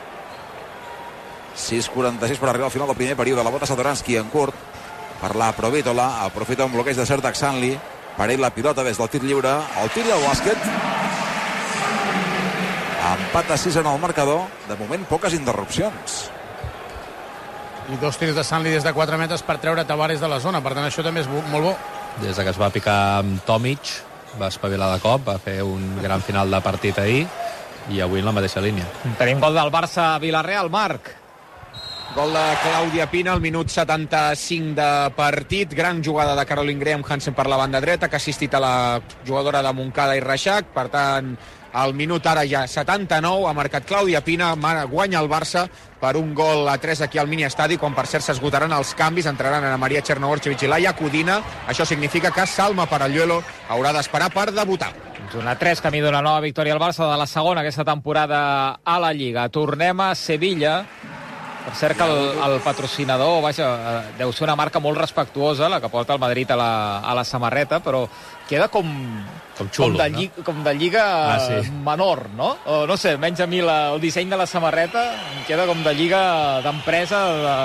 6:46 per arribar al final del primer període. La bota Satoranski en curt per la Provitola. Aprofita un bloqueig de Serdar Sanli per ell la pilota des del tir lliure. El tir al bàsquet. Empat a 6 en el marcador. De moment poques interrupcions. I 2 tirs de Sanli des de 4 metres per treure Tavares de la zona. Per tant, això també és molt bo. Des que es va picar amb Tomic, va espavilar de cop, va fer un gran final de partit ahir i avui en la mateixa línia. Tenim gol del Barça a Vilareal, Marc. Gol de Clàudia Pina al minut 75 de partit. Gran jugada de Caroline Graham Hansen per la banda dreta, que ha assistit a la jugadora de Montcada i Reixac. Per tant, al minut ara ja 79 ha marcat Clàudia Pina, guanya el Barça per un gol a 3 aquí al miniestadi, quan per cert s'esgotaran els canvis, entraran Ana Maria Chernoborchevich i Laia Codina. Això significa que Salma Paralluelo haurà d'esperar per debutar. Una 3, camí d'una nova victòria al Barça de la segona aquesta temporada a la Lliga. Tornem a Sevilla. Per cert que el patrocinador, vaja, deu ser una marca molt respectuosa, la que porta el Madrid a la samarreta, però queda com xulo, com de lliga menor, no? O, no sé, almenys a mi el disseny de la samarreta queda com de lliga d'empresa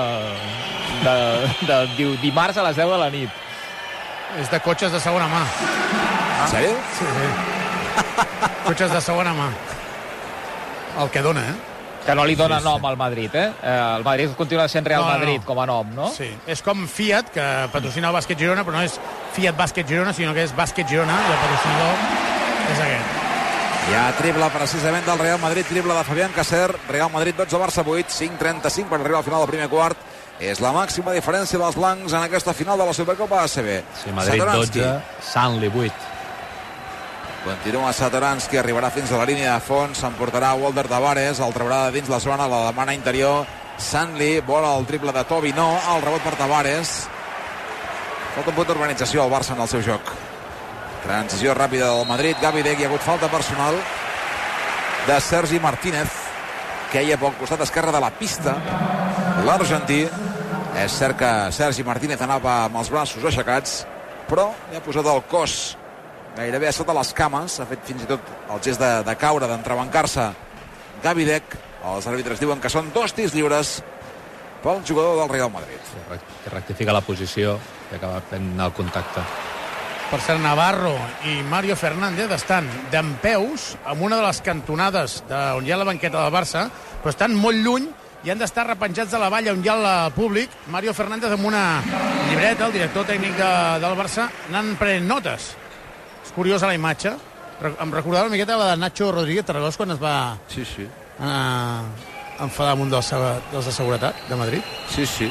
de dimarts a les 10 de la nit. És de cotxes de segona mà. En sèrio? Sí. Cotxes de segona mà. El que dona, Que no li dona nom al Madrid, El Madrid continua sent Real Madrid com a nom, no? Sí, és com Fiat, que patrocina el Bàsquet Girona, però no és Fiat Bàsquet Girona, sinó que és Bàsquet Girona, i el patrocinador és aquest. Ja triple precisament del Real Madrid, triple de Fabián Cacer. Real Madrid 12, Barça 8, 5:35 per arribar al final del primer quart. És la màxima diferència dels blancs en aquesta final de la Supercopa ACB. Sí, Madrid 12, Sanli 8. Continua Satoranski, arribarà fins a la línia de fons, s'emportarà Walter Tavares, el traurà de dins la zona, la demana interior. Sanli vola el triple de Toby, no, el rebot per Tavares. Falta un punt d'organització al Barça en el seu joc. Transició ràpida del Madrid, Gavi Deck, hi ha hagut falta personal de Sergi Martínez, que hi ha pel costat esquerre de la pista. L'argentí, és cert que Sergi Martínez anava amb els braços aixecats, però hi ha posat el cos gairebé a sota les cames, ha fet fins i tot el gest de caure, d'entrebancar-se Gavi Deck, Els àrbitres diuen que són 2 tirs lliures pel jugador del Real Madrid. Que rectifica la posició i acaba fent el contacte. Per cert, Navarro i Mario Fernández estan dempeus amb una de les cantonades on hi ha la banqueta del Barça, però estan molt lluny i han d'estar repenjats de la valla on hi ha el públic. Mario Fernández amb una llibreta, el director tècnic del Barça, anant prenent notes. És curiosa la imatge. Em recordava una miqueta la de Nacho Rodríguez Tarragós quan es va enfadar amb un dels de seguretat de Madrid. Sí.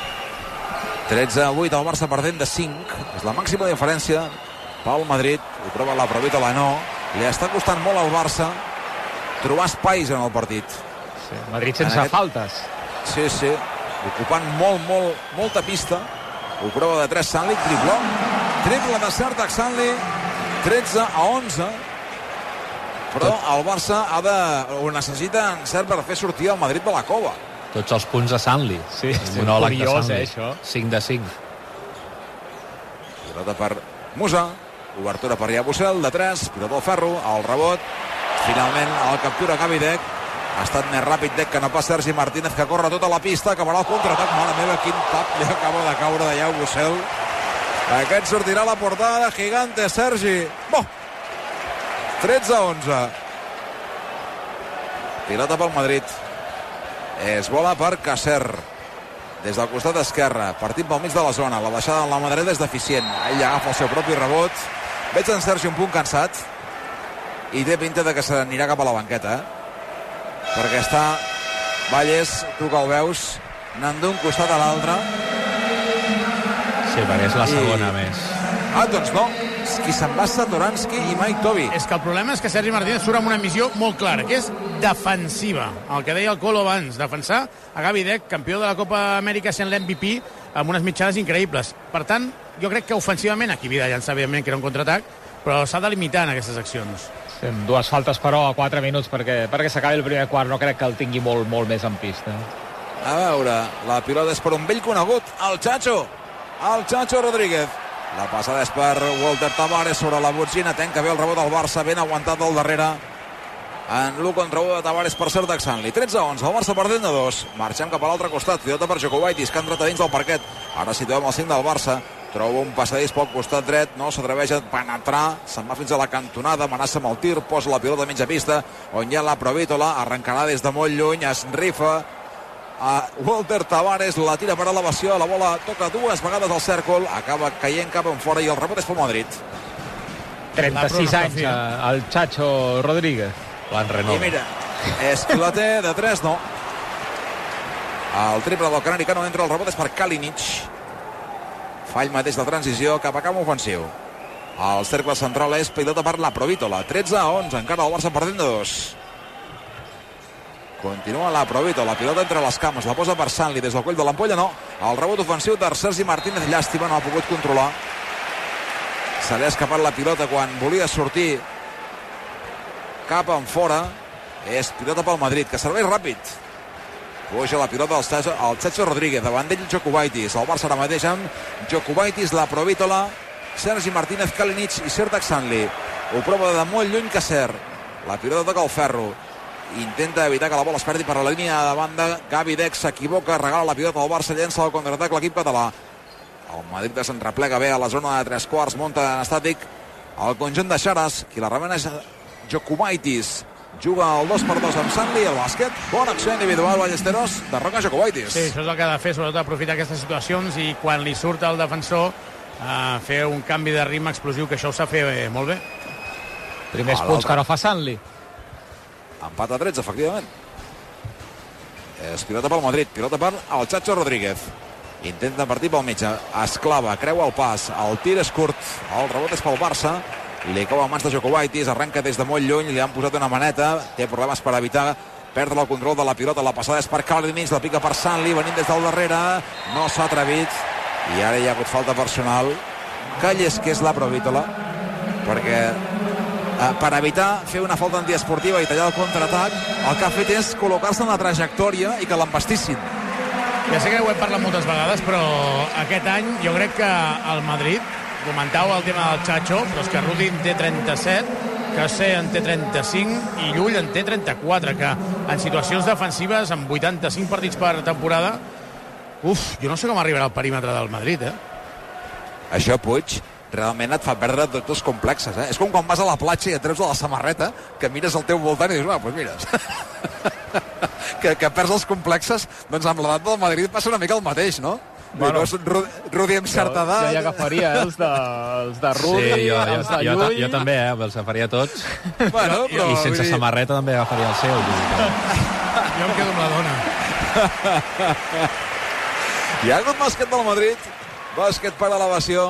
13-8, el Barça perdent de 5. És la màxima diferència pel Madrid. Ho prova la Provítola, no. Li està costant molt al Barça trobar espais en el partit. Sí, Madrid sense faltes. Sí. Ocupant molta pista. Ho prova de 3 Sanli, triple de Serdar Sanli, 13-11. Però el Barça ho necessita en cert per fer sortir el Madrid de la cova. Tots els punts de Sanli. Sí, curiós, això. 5 de 5. Pilota per Musa. Obertura per Yabusel, de 3. Pilota al ferro, el rebot. Finalment el captura Gavidec. Ha estat més ràpid Dec que no pas Sergi Martínez, que corre tota la pista, acabarà el contraatac. Mare meva, quin tap li acaba de caure de Yabusel. Aquest sortirà a la portada de Gigante, Sergi. 13-11. Pilota pel Madrid. Es vola per Cacer. Des del costat esquerre. Partit pel mig de la zona. La deixada en la mà dreta és deficient. Ell agafa el seu propi rebot. Veig en Sergi un punt cansat. I té pinta de que se n'anirà cap a la banqueta. Perquè està Valles, tu que el veus, anant d'un costat a l'altre. Sí, perquè és la segona més. Doncs no. Qui se'n va Satoransky i Mike Tobi. És que el problema és que Sergi Martínez surt amb una missió molt clara, que és defensiva. El que deia el Colo abans, defensar a Gavidec, campió de la Copa Amèrica sent l'MVP, amb unes mitjades increïbles. Per tant, jo crec que ofensivament, aquí havia de llançar, evidentment, que era un contraatac, però s'ha de limitar en aquestes accions. Sí, 2 faltes, però, a 4 minuts perquè s'acabi el primer quart. No crec que el tingui molt més en pista. A veure, la pilota és per un vell conegut, el Chacho Rodríguez. La passada és per Walter Tavares sobre la botzina. Tenca bé el rebot del Barça, ben aguantat del darrere. En l'1 contra 1 de Tavares per Serdar Sanli. 13-11, el Barça perdent de 2. Marxem cap a l'altre costat. Pilota per Jokubaitis, que ha entrat a dins del parquet. Ara situem el 5 del Barça. Troba un passadís pel costat dret. No s'atreveix a penetrar. Se'n va fins a la cantonada. Amenaça amb el tir. Posa la pilota a mitja pista. On hi ha la Provítola. Arrencarà des de molt lluny. Es rifa a Walter Tavares, la tira per elevació, la bola toca 2 vegades al cèrcol, acaba caient cap en fora i el rebot és pel Madrid. 36 anys el Chacho Rodríguez. I mira, és pilote de 3, no. El triple del canari que no entra, el rebot és per Kalinic. Fall mateix de transició cap a camp ofensiu. El cercle central és pilota per la Provítola. 13-11, encara el Barça perdent de 2. Continua la Provítola, la pilota entre les cames, la posa per Sanli des del coll de l'ampolla, no. El rebot ofensiu de Sergi Martínez, llàstima, no ha pogut controlar. Se li ha escapat la pilota quan volia sortir cap en fora. És pilota pel Madrid, que serveix ràpid. Puja la pilota al Chacho Rodríguez, davant d'ell Jokubaitis. El Barça ara mateix amb Jokubaitis, la Provítola, Sergi Martínez, Kalinic i Serdar Sanli. Ho prova de molt lluny Cacer. La pilota toca el ferro. Intenta evitar que la bola es perdi per la línia de banda. Gavidec s'equivoca, regala la pilota al Barça, llença el contraatac l'equip català. El Madrid se'n replega bé a la zona de 3/4, munta en estàtic el conjunt de Xaras, qui la remena és Jokubaitis. Juga el 2x2 amb Sanli, el bàsquet. Bona acció individual, Ballesteros, de Roca Jokubaitis. Sí, això és el que ha de fer, sobretot aprofitar aquestes situacions i quan li surt al defensor fer un canvi de ritme explosiu, que això ho sap fer molt bé. Primers punts que no fa Sanli. Empat a 13, efectivament. És pilota pel Madrid, pilota per el Chacho Rodríguez. Intenta partir pel mitjà, esclava, creua el pas, el tir és curt, el rebot és pel Barça, li cau a mans de Jokubaitis, arrenca des de molt lluny, li han posat una maneta, té problemes per evitar perdre el control de la pilota, la passada és per Kalinic, la pica per Sanli, venint des del darrere, no s'ha atrevit, i ara hi ha hagut falta personal. Calles, que és la Provítola, perquè per evitar fer una falta antiesportiva i tallar el contraatac, el que ha fet és col·locar-se en la trajectòria i que l'embastissin. Ja sé que ho hem parlat moltes vegades, però aquest any jo crec que el Madrid, comentau el tema del Chacho, però és que Rudin té 37 Cassé en té 35 i Llull en té 34, que en situacions defensives, amb 85 partits per temporada, jo no sé com arribarà al perímetre del Madrid, Això, Puig, realment et fa perdre tots els complexes, És com quan vas a la platja i et treus de la samarreta, que mires al teu voltant i dius, doncs mires. que perds els complexes, doncs amb l'edat del Madrid passa una mica el mateix, no? Bueno, Rudi amb certa edat. Jo ja agafaria els de Rudi, els de Llull. Jo també, els agafaria tots. Bueno, però, I sense samarreta també agafaria el seu. Jo em quedo amb la dona. Hi ha hagut bàsquet del Madrid. Bàsquet per elevació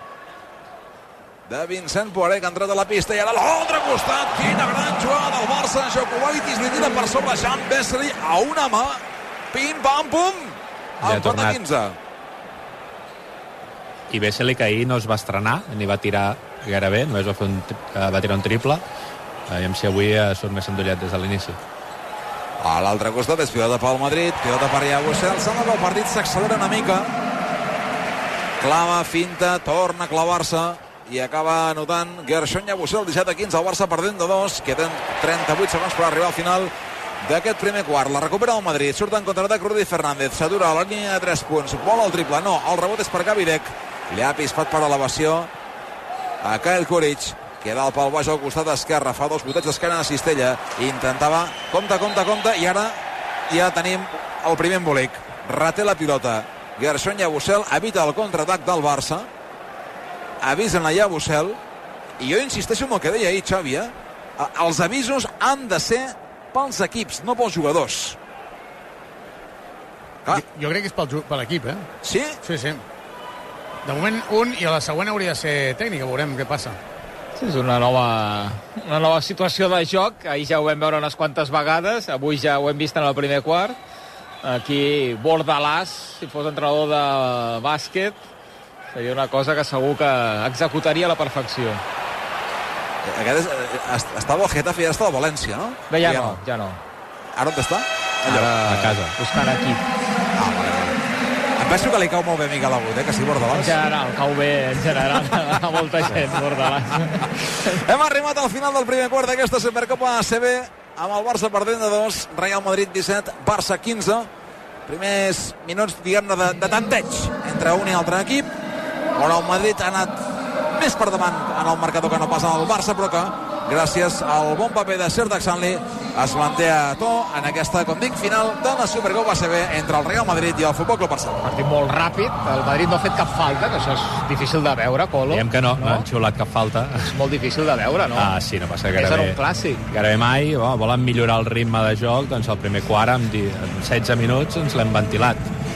de Vincent Poiré, que ha entrat a la pista, i ara a l'altre costat, quina gran jugada del Barça. Jokubaitis li tira per sobre Jean Vesely a una mà. Pim, pam, pum. Ja en quart de 15. I Vesely, que ahir no es va estrenar, ni va tirar gairebé, només va tirar un triple. Aviam si avui surt més endollat des de l'inici. A l'altre costat és pilota pel Madrid, pilota per Yabusel. Sembla que el partit s'accelera una mica. Clava, finta, torna a clavar-se i acaba anotant Gershon Yabusel. 17-15, el Barça perdent de 2. Queden 38 segons per arribar al final d'aquest primer quart. La recupera el Madrid, surt en contraatac Rudi Fernández, s'atura a la línia de 3 punts, vol el triple, no, el rebot és per Gavidec, li ha pispat per elevació a Kyle Kuric, queda el pal baix al costat esquerre, fa 2 botets d'esquena a Cistella, intentava, compte, i ara ja tenim el primer embolic, reté la pilota Gershon Yabusel, evita el contraatac del Barça, avisen a Yabusel, i jo insisteixo en el que deia ahir Xavi, els avisos han de ser pels equips, no pels jugadors. Jo crec que és per l'equip, Sí? Sí. De moment un, i a la següent hauria de ser tècnica, veurem què passa. Sí, és una nova situació de joc. Ahir ja ho vam veure unes quantes vegades, avui ja ho hem vist en el primer quart. Aquí Bordalàs, si fos entrenador de bàsquet, seria una cosa que segur que executaria a la perfecció. Estava al Getafe i ara està al València, no? Bé, ja no. Ara on està? Ara a casa. Buscant equip. Vale. Em penso que li cau molt bé Miquel Agut, que sí, Bordalàs. En general, cau bé, a molta gent, Bordalàs. Hem arribat al final del primer quart d'aquesta Supercopa ACB, amb el Barça perdent de 2, Real Madrid 17, Barça 15. Primers minuts, diguem-ne, de tanteig entre un i altre equip, on el Madrid ha anat més per davant en el marcador que no passa al Barça, però que gràcies al bon paper de Serdar Sanli es manté a to en aquesta, com dic, final de la Supercopa ACB entre el Real Madrid i el Futbol Club Barcelona. Partit molt ràpid, el Madrid no ha fet cap falta, que això és difícil de veure, Colo. Diem que no han xiulat cap falta. És molt difícil de veure, no? Sí, no passa gairebé. És en un clàssic. Gairebé mai, volen millorar el ritme de joc, doncs el primer quart, en 16 minuts, ens l'hem ventilat.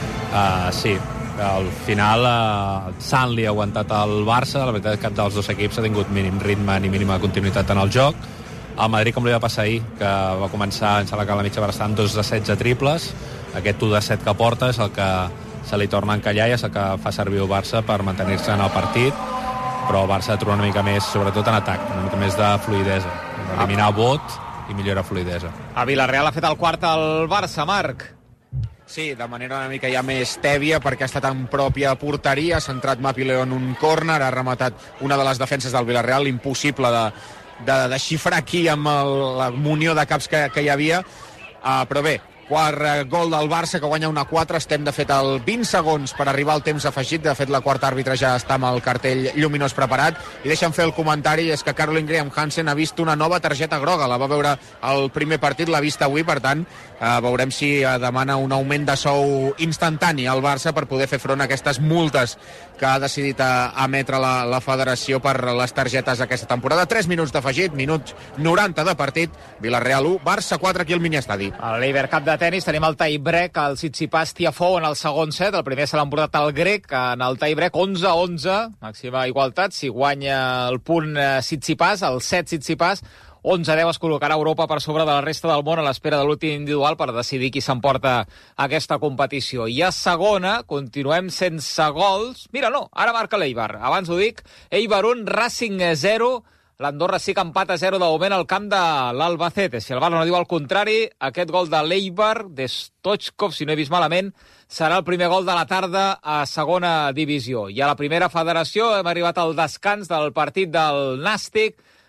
Sí, al final Sanli ha aguantat el Barça, la veritat és que cap dels dos equips ha tingut mínim ritme ni mínima continuïtat en el joc. El Madrid, com li va passar ahir, que va començar, em sembla que a la mitja part amb 2 de 16 triples, aquest 1 de 7 que porta és el que se li torna a encallar i és el que fa servir el Barça per mantenir-se en el partit, però el Barça ha de trobar una mica més, sobretot en atac, una mica més de fluidesa, eliminar Bot i millorar fluidesa. A Villarreal ha fet el quart al Barça, Marc. Sí, de manera una mica ja més tèbia, perquè ha estat en pròpia porteria, ha centrat Mapi León un córner, ha rematat una de les defenses del Villarreal, impossible de desxifrar aquí amb la munió de caps que hi havia, però bé, quart gol del Barça, que guanya 1-4, estem de fet al 20 segons per arribar al temps afegit, de fet la quarta àrbitre ja està amb el cartell lluminós preparat, i deixa'm fer el comentari, és que Caroline Graham Hansen ha vist una nova targeta groga, la va veure al primer partit, l'ha vist avui, per tant veurem si demana un augment de sou instantani al Barça per poder fer front a aquestes multes que ha decidit emetre la federació per les targetes aquesta temporada. 3 minuts d'afegit, minuts 90 de partit, Villarreal 1, Barça 4 aquí al mini-estadi. A l'Ibercup de tenis tenim el tie-break, el Tsitsipas Tiafoe en el segon set, el primer se l'ha emportat el grec, en el tie-break 11-11, màxima igualtat, si guanya el punt Tsitsipas, el set Tsitsipas, 11-10 es col·locarà Europa per sobre de la resta del món a l'espera de l'últim individual per decidir qui s'emporta aquesta competició. I a segona, continuem sense gols. Mira, no, ara marca l'Eibar. Abans ho dic, Eibar 1, Racing 0. L'Andorra sí que empat a 0 de moment al camp de l'Albacete. Si el Barça no diu el contrari, aquest gol de l'Eibar, de Stoichkov, si no he vist malament, serà el primer gol de la tarda a segona divisió. I a la primera federació hem arribat al descans del partit del Nàstic,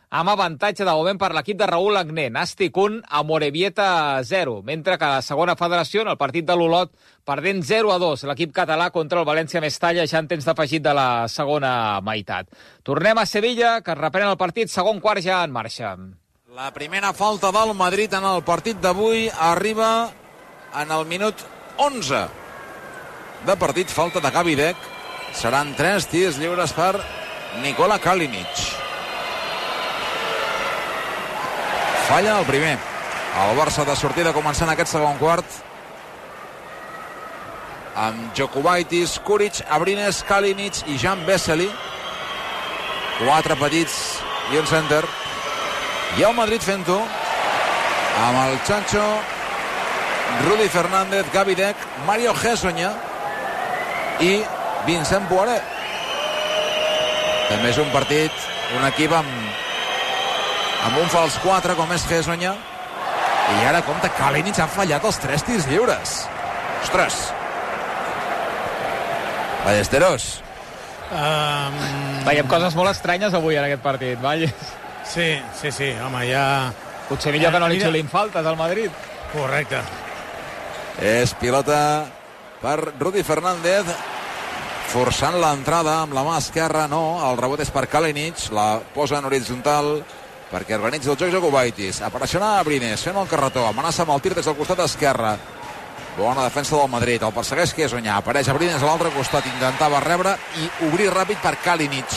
amb avantatge de moment per l'equip de Raúl Agné. Nàstic 1, Amorebieta 0, mentre que a la segona federació, en el partit de l'Olot, perdent 0-2 l'equip català contra el València Mestalla, ja en temps d'afegit de la segona meitat. Tornem a Sevilla, que reprèn el partit, segon quart ja en marxa. La primera falta del Madrid en el partit d'avui arriba en el minut 11 de partit, falta de Gavidec. Seran 3 tirs lliures per Nikola Kalinic. Falla el primer. El Barça de sortida començant aquest segon quart amb Jokubaitis, Kuric, Abrines, Kalinic i Jan Vesely. 4 petits i un center. I el Madrid fent-ho amb el Chacho, Rudy Fernández, Gavidec, Mario Hezonja i Vincent Poiré. També és un partit, un equip amb un fals 4 com és Hezonja, i ara compte, Kalinic ha fallat els 3 tirs lliures. Ostres! Ballesteros. Veiem coses molt estranyes avui en aquest partit, Valles. Sí, home, ja... Potser millor que no li xulin faltes al Madrid. Correcte. És pilota per Rudy Fernández, forçant l'entrada amb la mà esquerra. No, el rebot és per Kalinic, la posa en horitzontal perquè organitza el joc Jokubaitis. Apareixerà Abrines, fent el carretó, amenaça amb el tir des del costat esquerre. Bona defensa del Madrid, el persegueix Hezonja, apareix Abrines a l'altre costat, intentava rebre i obrir ràpid per Kalinic.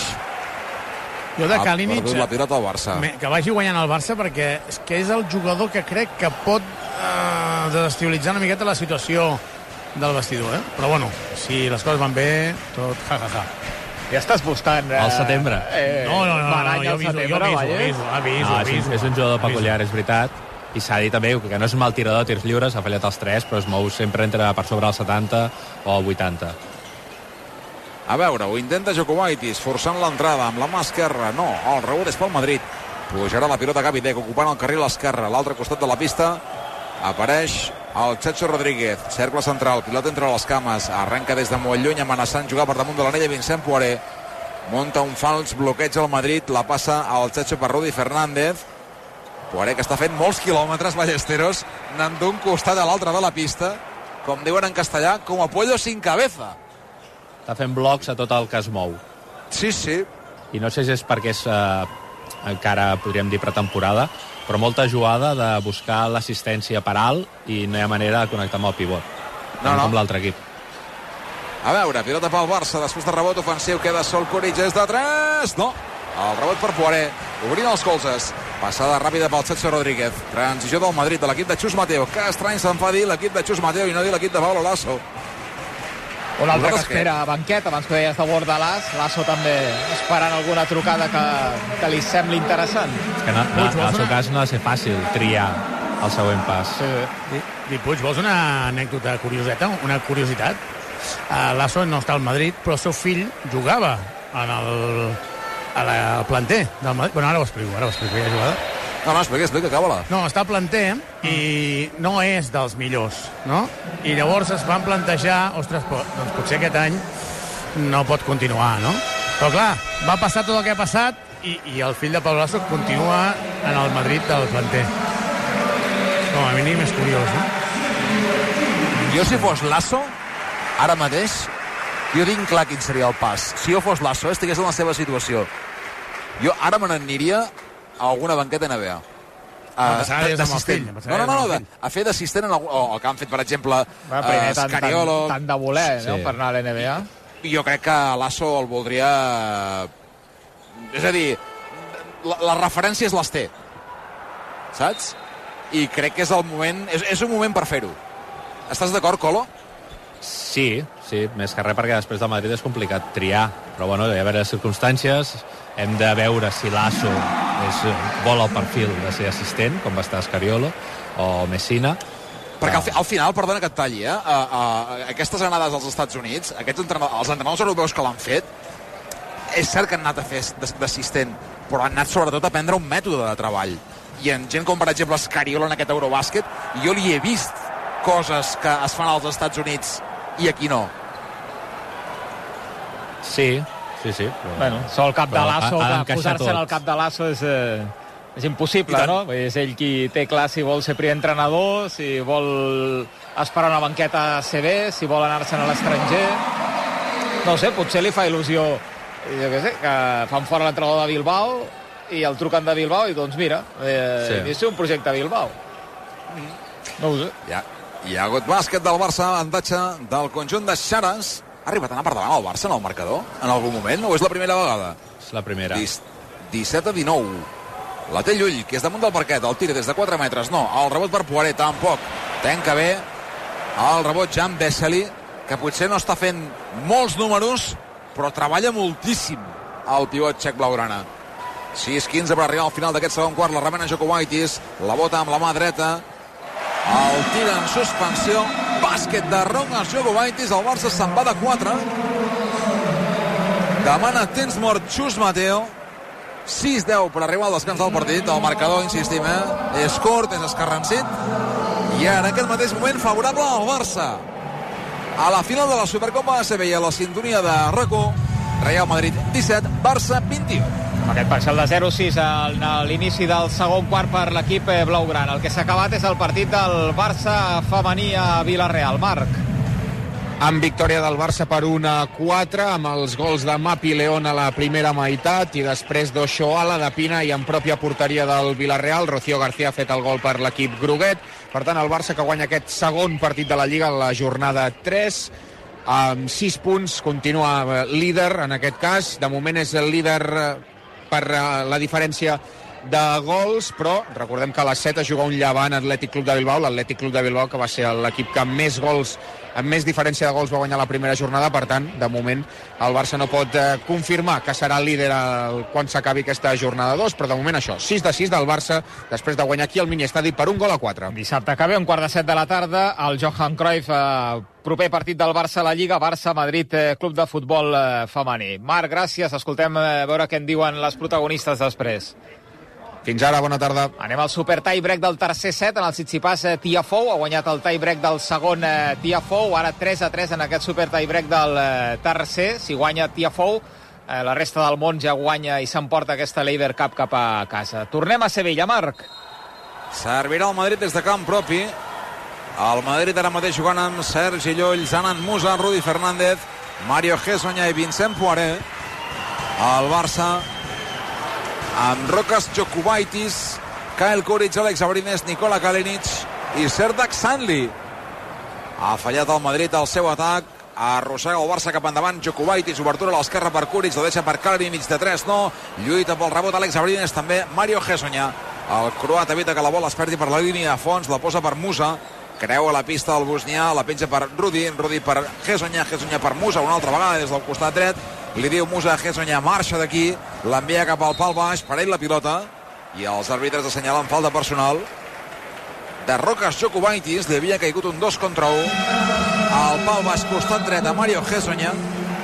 Jo de Kalinic... Ha perdut la pilota al Barça. Que vagi guanyant el Barça perquè és el jugador que crec que pot desestabilitzar una miqueta la situació del vestidor, eh? Però bueno, si les coses van bé, tot ja. Ja estàs buscant... Al setembre. No, jo aviso. És un jugador peculiar, és veritat. I s'ha dit també que no és un mal tirador de tirs lliures, ha fallat els 3, però es mou sempre entre per sobre el 70 o el 80. A veure, ho intenta Jokubaitis, forçant l'entrada amb la mà esquerra. No, el rebot és pel Madrid. Pujarà la pilota Gavidec, ocupant el carril esquerre. A l'altre costat de la pista apareix el Chacho Rodríguez. Cercle central, pilota entre les cames. Arrenca des de molt lluny, amenaçant jugar per damunt de l'anella Vincent Poiré. Monta un fals, bloqueja el Madrid, la passa al Chacho per Rudy Fernández. Poiré, que està fent molts quilòmetres, Ballesteros, anant d'un costat a l'altre de la pista, com diuen en castellà, com a pollo sin cabeza. Està fent blocs a tot el que es mou. Sí. I no sé si és perquè és encara, podríem dir, pretemporada, però molta jugada de buscar l'assistència per alt i no hi ha manera de connectar amb el pivot. No. Com l'altre equip. A veure, pilota pel Barça, després de rebot ofensiu, queda sol Kuric, és de 3, no. El rebot per Poiré, obrint els colzes. Passada ràpida pel Chacho Rodríguez. Transició del Madrid, de l'equip de Chus Mateo. Que estrany se'n fa dir l'equip de Chus Mateo i no dir l'equip de Pablo Lasso. Un altre que espera a banquet, abans que deies de Bordalàs. Lasso també esperant alguna trucada que li sembli interessant. Que en el seu cas no ha de ser fàcil triar el següent pas. I Puig, vols una anècdota curioseta? Una curiositat? Lasso no està al Madrid, però el seu fill jugava al planter del Madrid. Bueno, ara ho explico, ja he jugat. No, explica, acaba-la. No, està al planter i no és dels millors, no? I llavors es van plantejar, ostres, doncs potser aquest any no pot continuar, no? Però clar, va passar tot el que ha passat i el fill de Pablo Lasso continua en el Madrid del planter. Com a mínim és curiós, no? Jo, si fos Lasso, ara mateix, jo tinc clar quin seria el pas. Si jo fos Lasso, estigués en la seva situació, jo ara me n'aniria a alguna banqueta NBA. D'assistent. No, a fer d'assistent en el que han fet, per exemple, Scariolo. Tant de voler, no?, per anar a l'NBA. Jo crec que Lasso el voldria... És a dir, les referències les té, saps? I crec que és el moment... És un moment per fer-ho. Estàs d'acord, Colo? Sí, més que res perquè després del Madrid és complicat triar, però bueno, hi ha d'haver circumstàncies, hem de veure si Lasso vol el perfil de ser assistent, com va estar Scariolo o Messina. Perquè al final, perdona que et talli, aquestes anades als Estats Units, els entrenadors europeus que l'han fet, és cert que han anat a fer d'assistent, però han anat sobretot a aprendre un mètode de treball. I en gent com, per exemple, Scariolo en aquest Eurobàsquet, jo li he vist coses que es fan als Estats Units i aquí no. Sí, Sí, però... Bueno, sol cap de Lasso, posar-se en el cap de Lasso és impossible, no? És ell qui té clar si vol ser primer entrenador, si vol esperar una banqueta a CB, si vol anar-se'n a l'estranger. No sé, potser li fa il·lusió, jo què sé, que fan fora l'entrenador de Bilbao i el truquen de Bilbao i doncs mira, inicia un projecte a Bilbao. No ho sé. Hi ha hagut bàsquet del Barça, avantatge del conjunt de Xares. Ha arribat a anar per davant el Barça en el marcador en algun moment o és la primera vegada? És la primera. 17-19. La té Llull, que és damunt del parquet. El tira des de 4 metres. No, el rebot per Poiré, tampoc. Tenca bé el rebot Jan Vesely, que potser no està fent molts números, però treballa moltíssim el pivot txec blaugrana. 6-15 per arribar al final d'aquest segon quart. La remena Jokubaitis, la bota amb la mà dreta. El tira en suspensió. Bàsquet de Rokas Jokubaitis. El Barça se'n va de 4. Demana temps mort Xus Mateo. 6-10 per arribar al descans del partit. El marcador, insistim, és curt, és escarransit. I en aquest mateix moment favorable al Barça. A la final de la Supercopa de Sevilla, la sintonia de RAC1, Real Madrid 17, Barça 21. Aquest parcial de 0-6 a l'inici del segon quart per l'equip blaugrana. El que s'ha acabat és el partit del Barça femení a Vila-real. Marc. Amb victòria del Barça per 1-4, amb els gols de Mapi León a la primera meitat i després d'Oshoala, de Pina i en pròpia porteria del Vila-real. Rocío García ha fet el gol per l'equip groguet. Per tant, el Barça que guanya aquest segon partit de la Lliga en la jornada 3, amb 6 punts, continua líder en aquest cas. De moment és el líder per la diferència de gols, però recordem que a les 7 es juga un Llevant Atlètic Club de Bilbao, l'Atlètic Club de Bilbao, que va ser l'equip que amb més gols, amb més diferència de gols va guanyar la primera jornada. Per tant, de moment el Barça no pot confirmar que serà el líder quan s'acabi aquesta jornada 2, però de moment això, 6-6 del Barça després de guanyar aquí al miniestadi per 1-4. Dissabte que ve, un quart de 7 de la tarda, el Johan Cruyff, proper partit del Barça a la Lliga, Barça-Madrid, Club de Futbol femení. Marc, gràcies, escoltem a veure què en diuen les protagonistes després. Fins ara, bona tarda. Anem al super tie-break del tercer set en el Tsitsipas Tiafoe. Ha guanyat el tie-break del segon Tiafoe, ara 3-3 en aquest super tie-break del tercer. Si guanya Tiafoe, la resta del món ja guanya i s'emporta aquesta Laver Cup cap a casa. Tornem a Sevilla, Marc. Servirà el Madrid des de camp propi. El Madrid ara mateix jugant amb Sergi Llull, Zanan Musa, Rudi Fernández, Mario Hezonja i Vincent Poiré. El Barça amb Rokas Jokubaitis, Kyle Kuric, Alex Abrines, Nikola Kalinic i Serdar Sanli. Ha fallat el Madrid al seu atac, arrossega el Barça cap endavant, Jokubaitis, obertura a l'esquerra per Kuric, la deixa per Kalinic, de 3 no, lluita pel rebot Alex Abrines, també Mario Hezonja. El croat evita que la bola es perdi per la línia de fons, la posa per Musa, creua la pista del bosnià, la penja per Rudi per Hezonja, Hezonja per Musa una altra vegada des del costat dret, li diu Musa a Hezonja, marxa d'aquí, l'envia cap al pal baix, per ell la pilota, i els àrbitres assenyalen falta personal de Rokas Jokubaitis, li havia caigut un 2 contra 1 al pal baix costat dret a Mario Hezonja.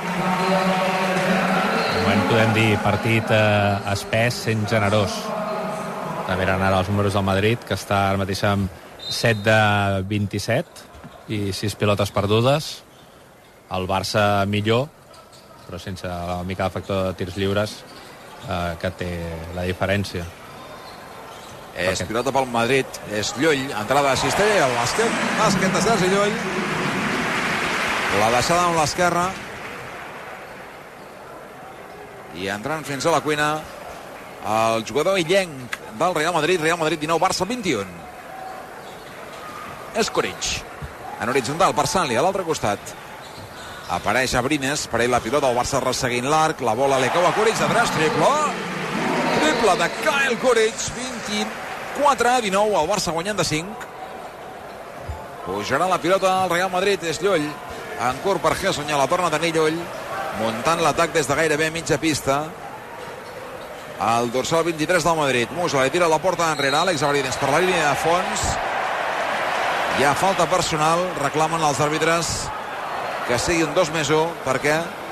De moment podem dir partit espès, sent generós. També eren ara els números del Madrid, que està ara mateix amb 7 de 27 i 6 pilotes perdudes. El Barça millor, però sense la mica de factor de tirs lliures que té la diferència. És pilota pel Madrid, és Llull, entrada de Cistella, el bàsquet de Sergi Llull, la deixada amb l'esquerra i entrant fins a la cuina el jugador illenc del Real Madrid 19, Barça 21. És Kuric en horitzontal per Sanli a l'altre costat, apareix Abrines, per ell la pilota, el Barça resseguint l'arc, la bola li cau a Kuric de 3, triple de Kyle Kuric, 24-19, el Barça guanyant de 5. Pujarà la pilota al Real Madrid, és Llull, en curt per Hezonja, la torna a tenir Llull, muntant l'atac des de gairebé mitja pista. El dorsal 23 del Madrid, Musa li tira la porta enrere, Àlex Abrines per la línia de fons. Hi ha falta personal, reclamen els àrbitres que sigui un 2+1 perquè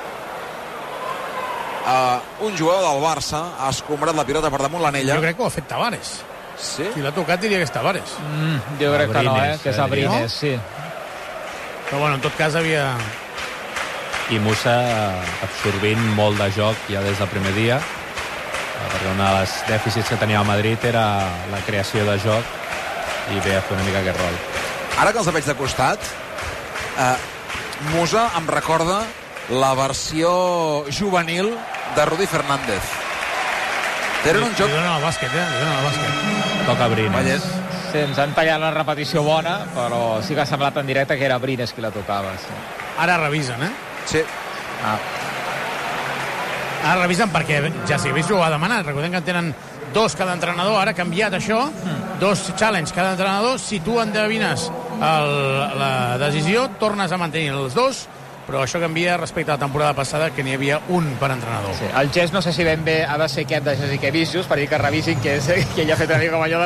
un jugador del Barça ha escombrat la pilota per damunt l'anella. Jo crec que ho ha fet Tavares. Sí? Si l'ha tocat diria que és Tavares. Jo crec que no, que és Abrines, sí. Però bueno, en tot cas havia i Musa absorbint molt de joc ja des del primer dia, perquè un dels dèficits que tenia el Madrid era la creació de joc i ve a fer una mica aquest rol. Ara que els veig de costat, Musa em recorda la versió juvenil de Rudi Fernández. Era un joc... Li donen el bàsquet, li donen el bàsquet. Toca Brines. Sí, ens han tallat la repetició bona, però sí que ha semblat en directe que era Brines qui la tocava. Sí. Ara revisen, Sí. Ara revisen perquè ja si hagués jugat demanat, recordem que en tenen 2 cada entrenador, ara ha canviat això, 2 challenge cada entrenador, si tu endevines la decisió, tornes a mantenir els 2, però això canvia respecte a la temporada passada, que n'hi havia un per entrenador. Sí, el gest no sé si ben bé ha de ser aquest de Jessica Vicius, per dir que revisin que ell ha fet una mica com allò de